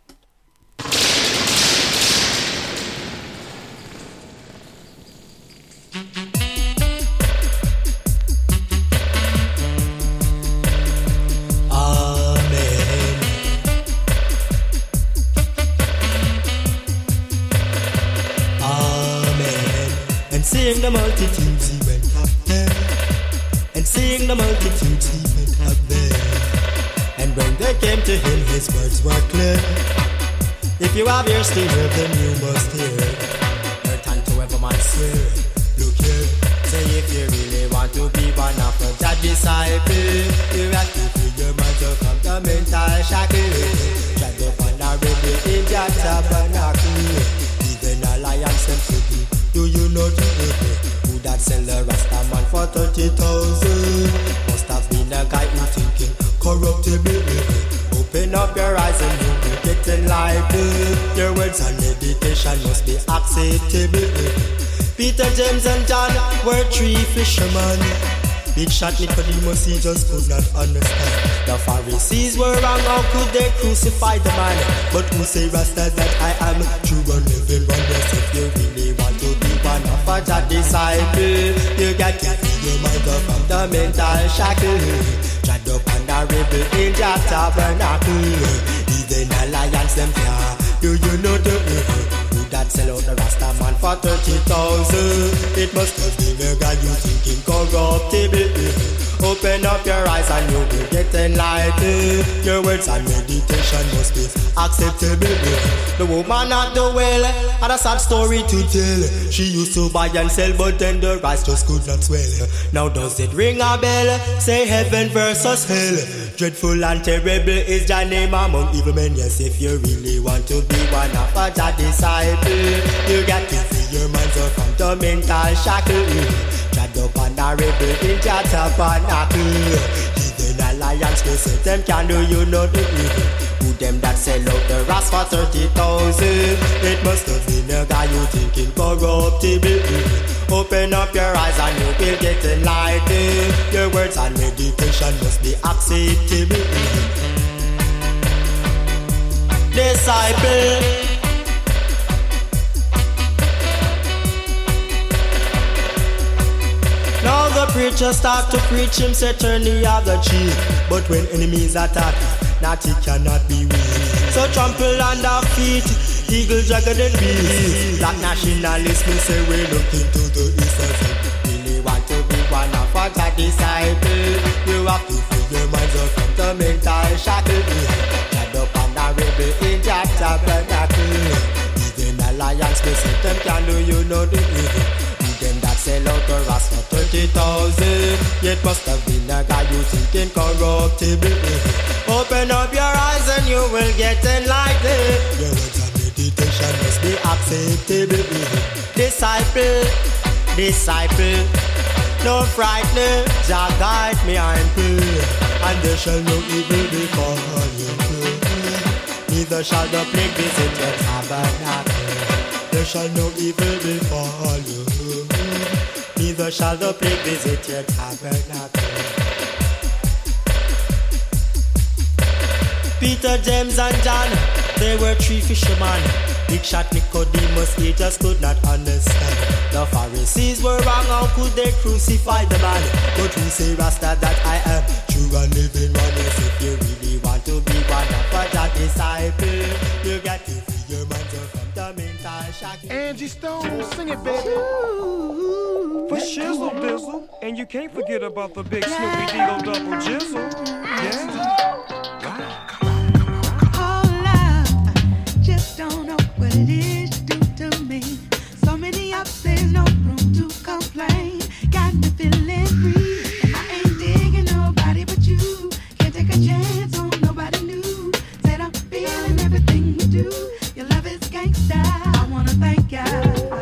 Speaker 12: Seeing the multitudes he went up there, and seeing the multitudes he went up there, and when they came to him his words were clear. If you have ears to hear, then you must hear. Earth and to every man swear. Look here, say if you really want to be one of the disciples, you have to free your mind from the mental shackle. Try to find a rebel in that tabernacle. Even alliance and city. Do you know the who that sell the Rasta man for thirty thousand? Must have been a guy who thinking corruptible. Open up your eyes and you will get enlightened. Your words and meditation must be acceptable. Peter, James and John were three fishermen. Big shot Nicodemus, he just could not understand. The Pharisees were wrong, how could they crucify the man? But who say Rasta that I am true and living wonders? If you really want to be one of a disciple, you got to free your mind up from the mental shackle. Tried up and a rebel in the tabernacle. Even alliance them fear. Do you know the who that sell out the Rasta man for thirty thousand? It must have been a guy you thinking corruptible. Open up your eyes and you will get enlightened. Your words and meditation must must be acceptable. The woman at the well had a sad story to tell. She used to buy and sell, but then the rice just could not swell. Now does it ring a bell? Say heaven versus hell. Dreadful and terrible is the name among evil men. Yes, if you really want to be one of a disciple, you got to free your mind from the mental shackle. Tread up on a rebel in your tabernacle. Even alliance, they say them can do you nothing. Who them that sell out the ras for thirty thousand? It must have been a guy you think incorruptible. Open up your eyes and you will get enlightened. Your words and meditation must be acceptable. Disciple. Now the preacher start to preach him, say turn the other cheek. But when enemies attack, not it cannot be weak. So trample under feet, eagle, dragon and beast. Black nationalists will say we're looking to the east. Really want to be one of our disciples. You have to free your minds up from the mental shackle. Shut up on the rebel in that tabernacle. Even alliance, they say them can do you know the evil. Them that sell out the ras for thirty thousand. Yet must have been a guy you think incorruptible. Open up your eyes and you will get enlightened. Your words and meditation must be acceptable. Disciple, disciple, no frightening, Jah guide me ample. And there shall no evil befall you. Neither shall the plague visit your tabernacle. There shall no evil befall you. Neither shall the plague visit your tabernacle. Peter, James and John, they were three fishermen. Big shot Nicodemus, he just could not understand. The Pharisees were wrong, how could they crucify the man? But we say Rasta that I am true and living one. Yes, if you really want to be one of a disciple, you got to free your mind from the mental shackle.
Speaker 5: Angie Stone, sing it, baby.
Speaker 13: For shizzle dizzle, and you can't forget about the big Snoopy Deagle double jizzle. Yeah.
Speaker 14: Oh, love, just don't know what it is you do to me. So many ups, there's no room to complain. Got me feeling free. I ain't digging nobody but you. Can't take a chance on nobody new. Said I'm feeling everything you do. Your love is gangsta. I wanna thank ya.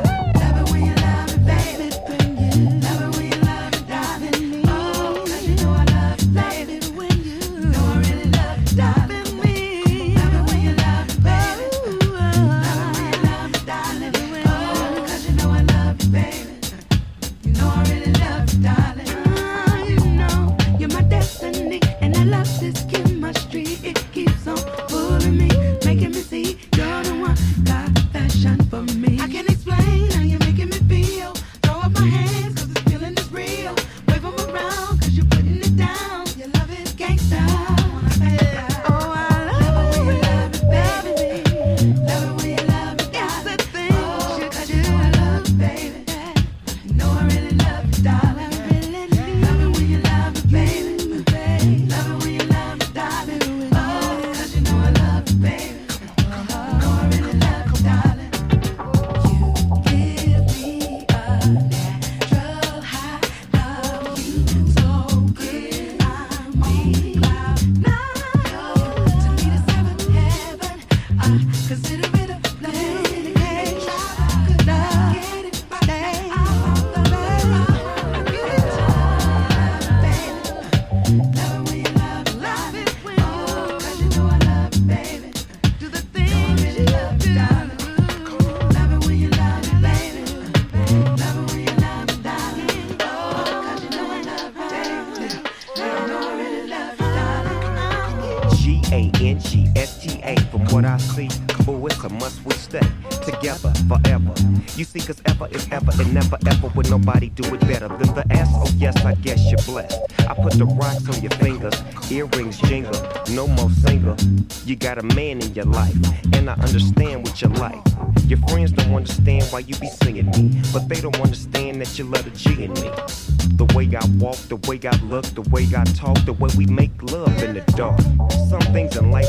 Speaker 15: You see, cause ever is ever and never ever would nobody do it better than the ass. Oh yes, I guess you're blessed. I put the rocks on your fingers, earrings jingle, no more single. You got a man in your life, and I understand what you like. Your friends don't understand why you be singing me, but they don't understand that you love the G in me. The way I walk, the way I look, the way I talk, the way we make love in the dark. Some things in life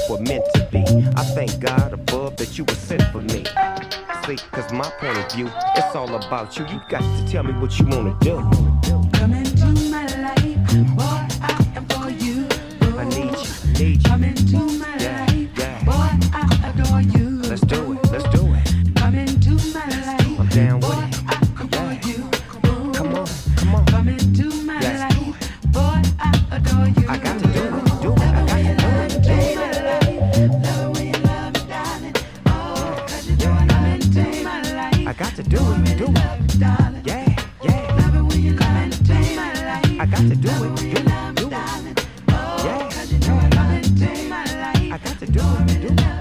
Speaker 15: were meant to be. I thank God above that you were sent for me. See, cause my point of view, it's all about you. You got to tell me what you wanna do.
Speaker 14: Come into my life, boy, I am for you.
Speaker 15: I need you, need you.
Speaker 14: Come into my
Speaker 15: Yeah,
Speaker 14: life,
Speaker 15: yeah.
Speaker 14: boy, I adore you.
Speaker 15: Let's do it, let's do it.
Speaker 14: Come into my life,
Speaker 15: I'm down with
Speaker 14: boy,
Speaker 15: it.
Speaker 14: I am for you.
Speaker 15: Come on, come on.
Speaker 14: Come into my
Speaker 15: Yes.
Speaker 14: life, boy, I adore you.
Speaker 15: I got to do it, do it. I got to do it, do it.
Speaker 14: Love when you love me, darling. Oh, 'cause you know I'm into my life.
Speaker 15: I got to do it, do it.
Speaker 14: Darling.
Speaker 15: Yeah, yeah.
Speaker 14: Love it when you come into my life.
Speaker 15: I got to do it, do it, do it. Yeah.
Speaker 14: 'Cause you know I'm coming into my life.
Speaker 15: I got to do it, do it.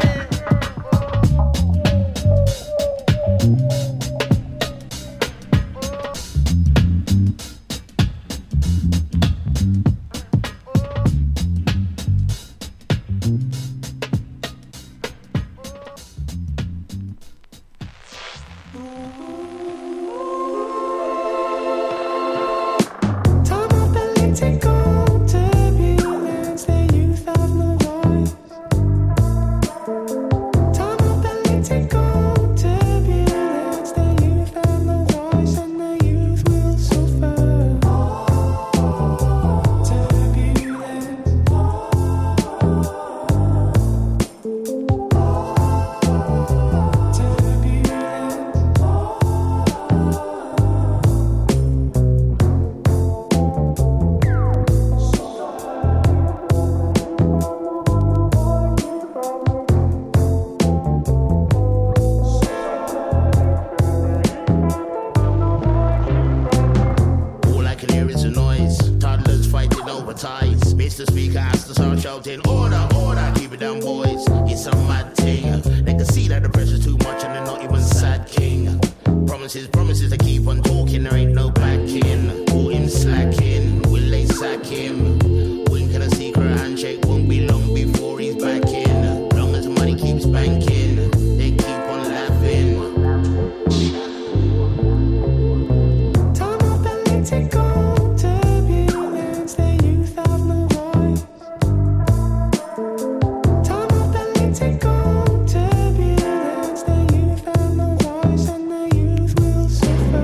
Speaker 3: Time of political turbulence, the youth have no voice. Time of political turbulence, the youth have no voice, and the youth will suffer.
Speaker 16: All I can hear is a noise. Toddlers fighting over ties. Mister Speaker has to start shouting, order, order, keep it down, boys. It's a mad thing. They can see that the pressure's too much and they're not even sad king. Promises, promises, they keep on talking, there ain't no backing. Caught him slacking, will they sack him? Wink and a secret handshake won't be long before he's back in. Long as the money keeps banking, they keep on laughing.
Speaker 3: Time of political turbulence, the youth have no voice. Time of political turbulence, the youth have no voice, and the youth will suffer.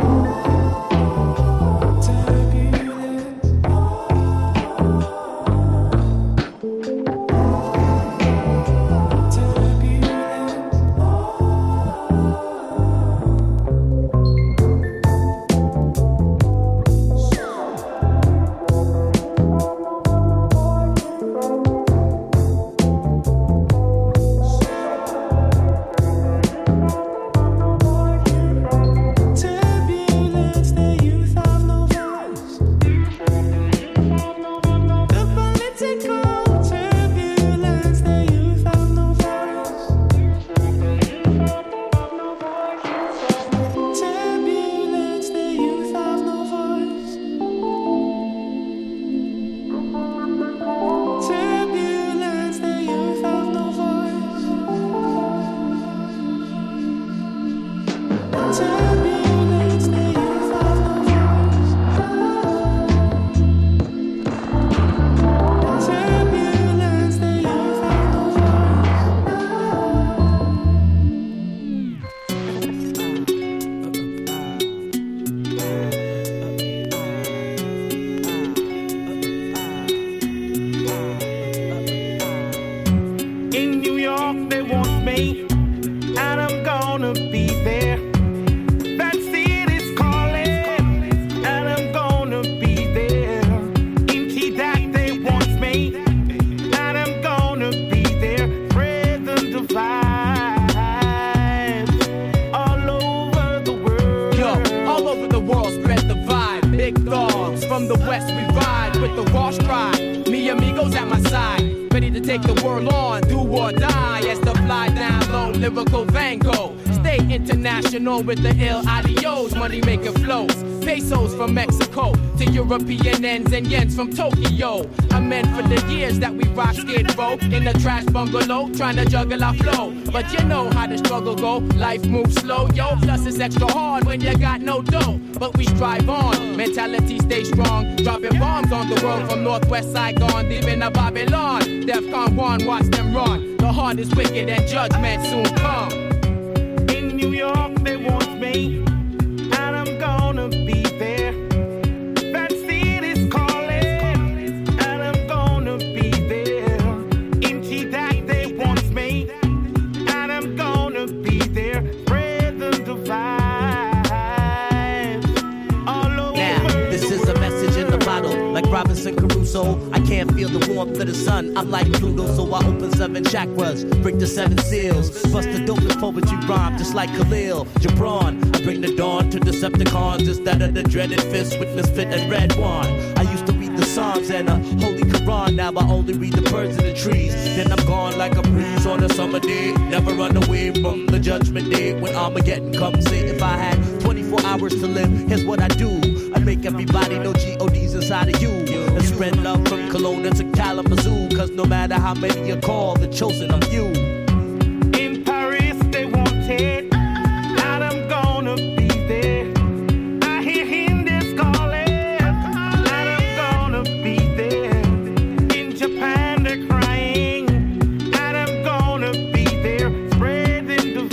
Speaker 3: Turbulence, the youth have no voice. The political turbulence, the youth have no voice. Turbulence, the youth have no voice. Turbulence, the youth have no voice. Turbulence, the youth have no voice. Turbulence, the youth have no
Speaker 9: In New York, they want me, and I'm gonna be there. That city's calling, and I'm gonna be there. In T-Dot, they want me, and I'm gonna be there. Present the vibe all over the world.
Speaker 17: Yo, all over the world, spread the vibe. Big dogs from the west, we ride with the raw stride. Me amigos at my side, ready to take the world on, do or die. As the fly down low, lyrical Van Gogh. Stay international with the ill adios, money making flows. Pesos from Mexico to European ends and yens from Tokyo. I'm meant for the years that we rock skid row in a trash bungalow, trying to juggle our flow. But you know how the struggle go, life moves slow, yo. Plus it's extra hard when you got no dough. But we strive on, mentality stay strong. Dropping bombs on the world from Northwest Saigon, deep in a Babylon. Defcon one, watch them run. The heart is wicked and judgment soon come.
Speaker 9: In New York they want me, and I'm gonna be there. That city's calling, and I'm gonna be there. In G-Dac they want me, and I'm gonna be there. Spread the divide all over.
Speaker 18: Now, this is a message in the bottle, like Robinson Crusoe. I can't feel the warmth of the sun. I'm like Pluto, so I open seven chakras, break the seven seals, bust the dopest poetry rhyme, just like Khalil Gibran. I bring the dawn to Decepticons instead of the dreaded fist with Misfit and Red Wand. I used to read the Psalms and a Holy Quran, now I only read the birds in the trees. Then I'm gone like a breeze on a summer day. Never run away from the judgment day when Armageddon comes. Say if I had twenty-four hours to live, here's what I do. I make everybody know G O D's inside of you, and spread love from Kelowna to Kalamazoo. Cause no matter how many you call, the chosen I'm you.
Speaker 9: In Paris they want it, and I'm gonna be there. I hear Hindus calling, and I'm gonna be there. In Japan they're crying, and I'm gonna be there. Spreading the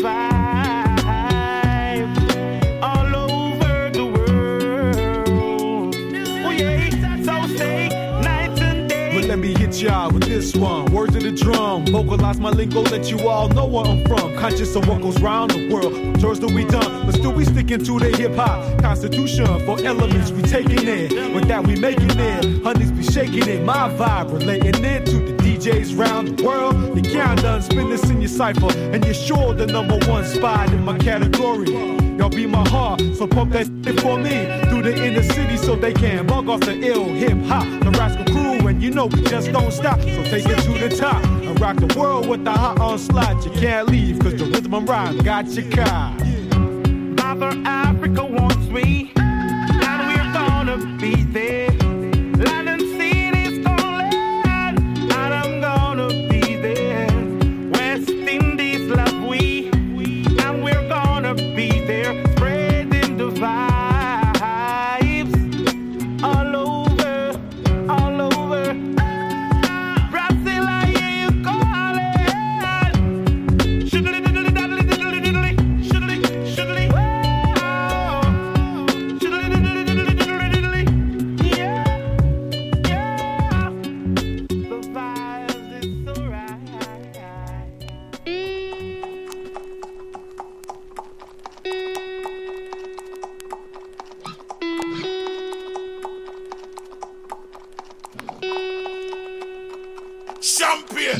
Speaker 9: vibe all over the world. Oh yeah, so stay night and day.
Speaker 19: But let me hit y'all with this one. Words of the drum, vocalize my lingo, let you all know where I'm from. Conscious of what goes round the world. Chores that we done, but still we sticking to the hip hop constitution. For elements we taking it, with that we making it. Honeys be shaking it, my vibe relating it to the D Js round the world. You can't done spin this in your cipher, and you're sure the number one spot in my category. Y'all be my heart, so pump that shit for me through the inner city so they can bug off the ill hip hop. The Rascal Crew, and you know we just don't stop. So take it to the top and rock the world with the hot onslaught. You can't leave, cause the rhythm and rhyme got you caught.
Speaker 9: Mother Africa wants me, and we're gonna be there. London City's calling, and I'm gonna be there. West Indies love we, and we're gonna be there. Spreading the vibes all over, all over. Brazil, I hear you calling. Shoodly, shoodly, shoodly.
Speaker 20: Champion.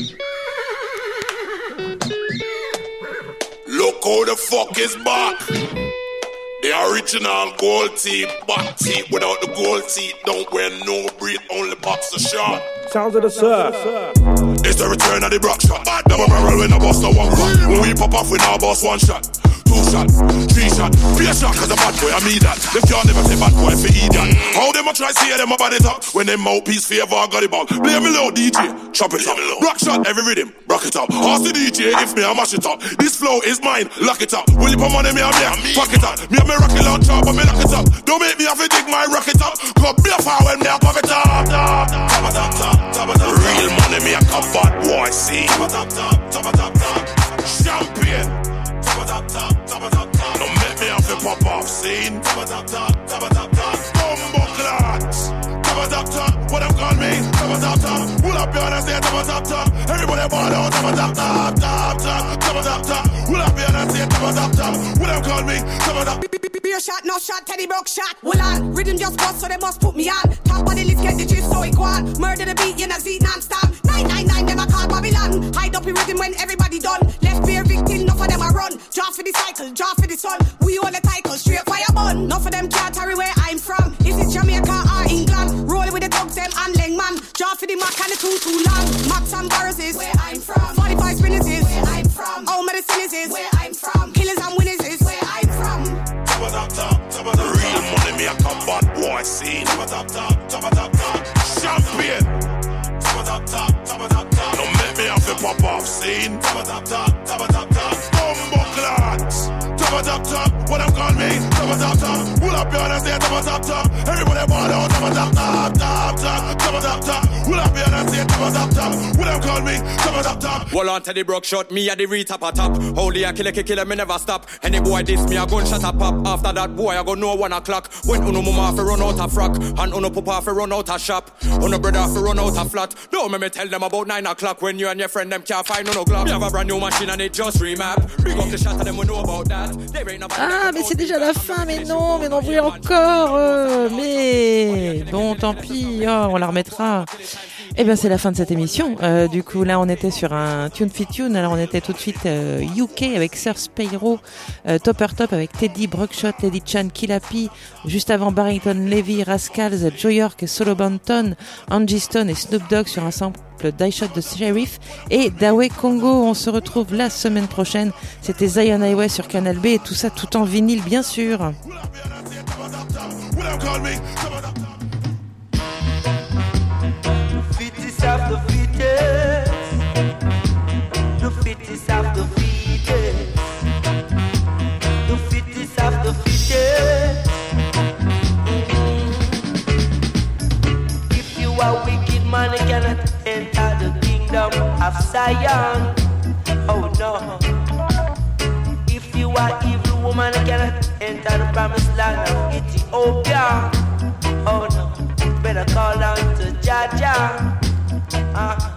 Speaker 20: Look how the fuck is back. The original gold teeth, back teeth without the gold teeth. Don't wear no breed, only boxer short.
Speaker 13: Sounds of the surf.
Speaker 20: It's the return of the Brock shot. Double barrel when I bust a one cut. When we pop off, we now bust one shot. Two shot, three shot, be a shot cause a bad boy, I mean that. Them can't never say bad boy for idiot. How them a try see them about it up when them mouthpiece favor got it back. Play me low D J, chop it up. Rock shot every rhythm, rock it up. Ask the D J if me I mash it up. This flow is mine, lock it up. Will you put money me and me, pack it up. Me and me rocket launcher, but me lock it up. Don't make me have to dig my rocket up. Go be a fire when me a pop it up. Top it up, top, top it up. Real money me a come bad boy, see. Top it up, top, top it up, top. Champion. Top it up, top, top it up, top. Don't make me have to pop off scene. Top it up, top, top it up, top. Bumbo clots. Top it up, top. What them call me? Top it up, top. Will up your hands there? Top it up, top. Everybody ball out. Top it up, top, top, top. Top it up, top. Will up your hands there? Top it up, top. Will them call me? Top it up.
Speaker 21: Beer shot, no shot, Teddy Broke shot. Well on, rhythm just bust, so they must put me on. Top of the list, get the gist, so it go on. Murder the beat, you know, see non-stop. nine nine nine, them a call Babylon. Hide up in rhythm when everybody done. Left beer victim, enough of them a run. Draw for the cycle, draw for the sun. We own the title, straight fire bun. Enough of them can't carry where I'm from. Is it Jamaica or England? Rolling with the dogs, them and Lengman. Draw for the Mac and the too too long. Max and Barres is where I'm from. forty-five spinners is where I'm from. All medicine is where I'm from. Killers and winners is where I'm from.
Speaker 20: Top it up, top, top it up. Real money me a come enough seen. Top a top top, top a top top. Bumbo clots. Top a top top, what them call me? Top a top top. Pull up your hands, say top a top top. Everybody ball out. Top a top top, top top. Top a top top. Pull up your hands, say top a top top. What them call me? Top a top top.
Speaker 4: Hold on to the broke shot, me at the re-top a top. Holy a killer, killer, me never stop. Any boy diss me, a gunshot a pop. After that boy, I go know one o'clock. When uno mama fi run out a frock, and uno papa fi run out a shop, uno brother fi run out a flat. Don't make me tell them about nine o'clock when you and your friend them can't find uno glock. We have a brand new machine and it just remap. Big up the shot of them, we know about that. There ain't no.
Speaker 2: Ah, mais c'est déjà la fin, mais non, mais non, oui encore. Euh, mais bon, tant pis, oh, on la remettra. Eh bien, c'est la fin de cette émission. Euh, du coup, là, on était sur un Tune Fit Tune. Alors, on était tout de suite euh, U K avec Sir Spyro, euh, Topper Top avec Teddy, Brockshot, Lady Chan, Killapi. Juste avant, Barrington Levy, Rascals, Joe York et Solo Banton, Angie Stone et Snoop Dogg sur un sample Die Shot de Sheriff et Dawe Congo. On se retrouve la semaine prochaine. C'était Zion Highway sur Canal B et tout ça tout en vinyle, bien sûr.
Speaker 9: Of the fittest, the fittest of the fittest, the fittest of the fittest. Mm-hmm. If you are wicked man, you cannot enter the kingdom of Zion. Oh no. If you are evil woman, you cannot enter the promised land of Ethiopia. Oh no. Better call down to Jah Jah. Uh,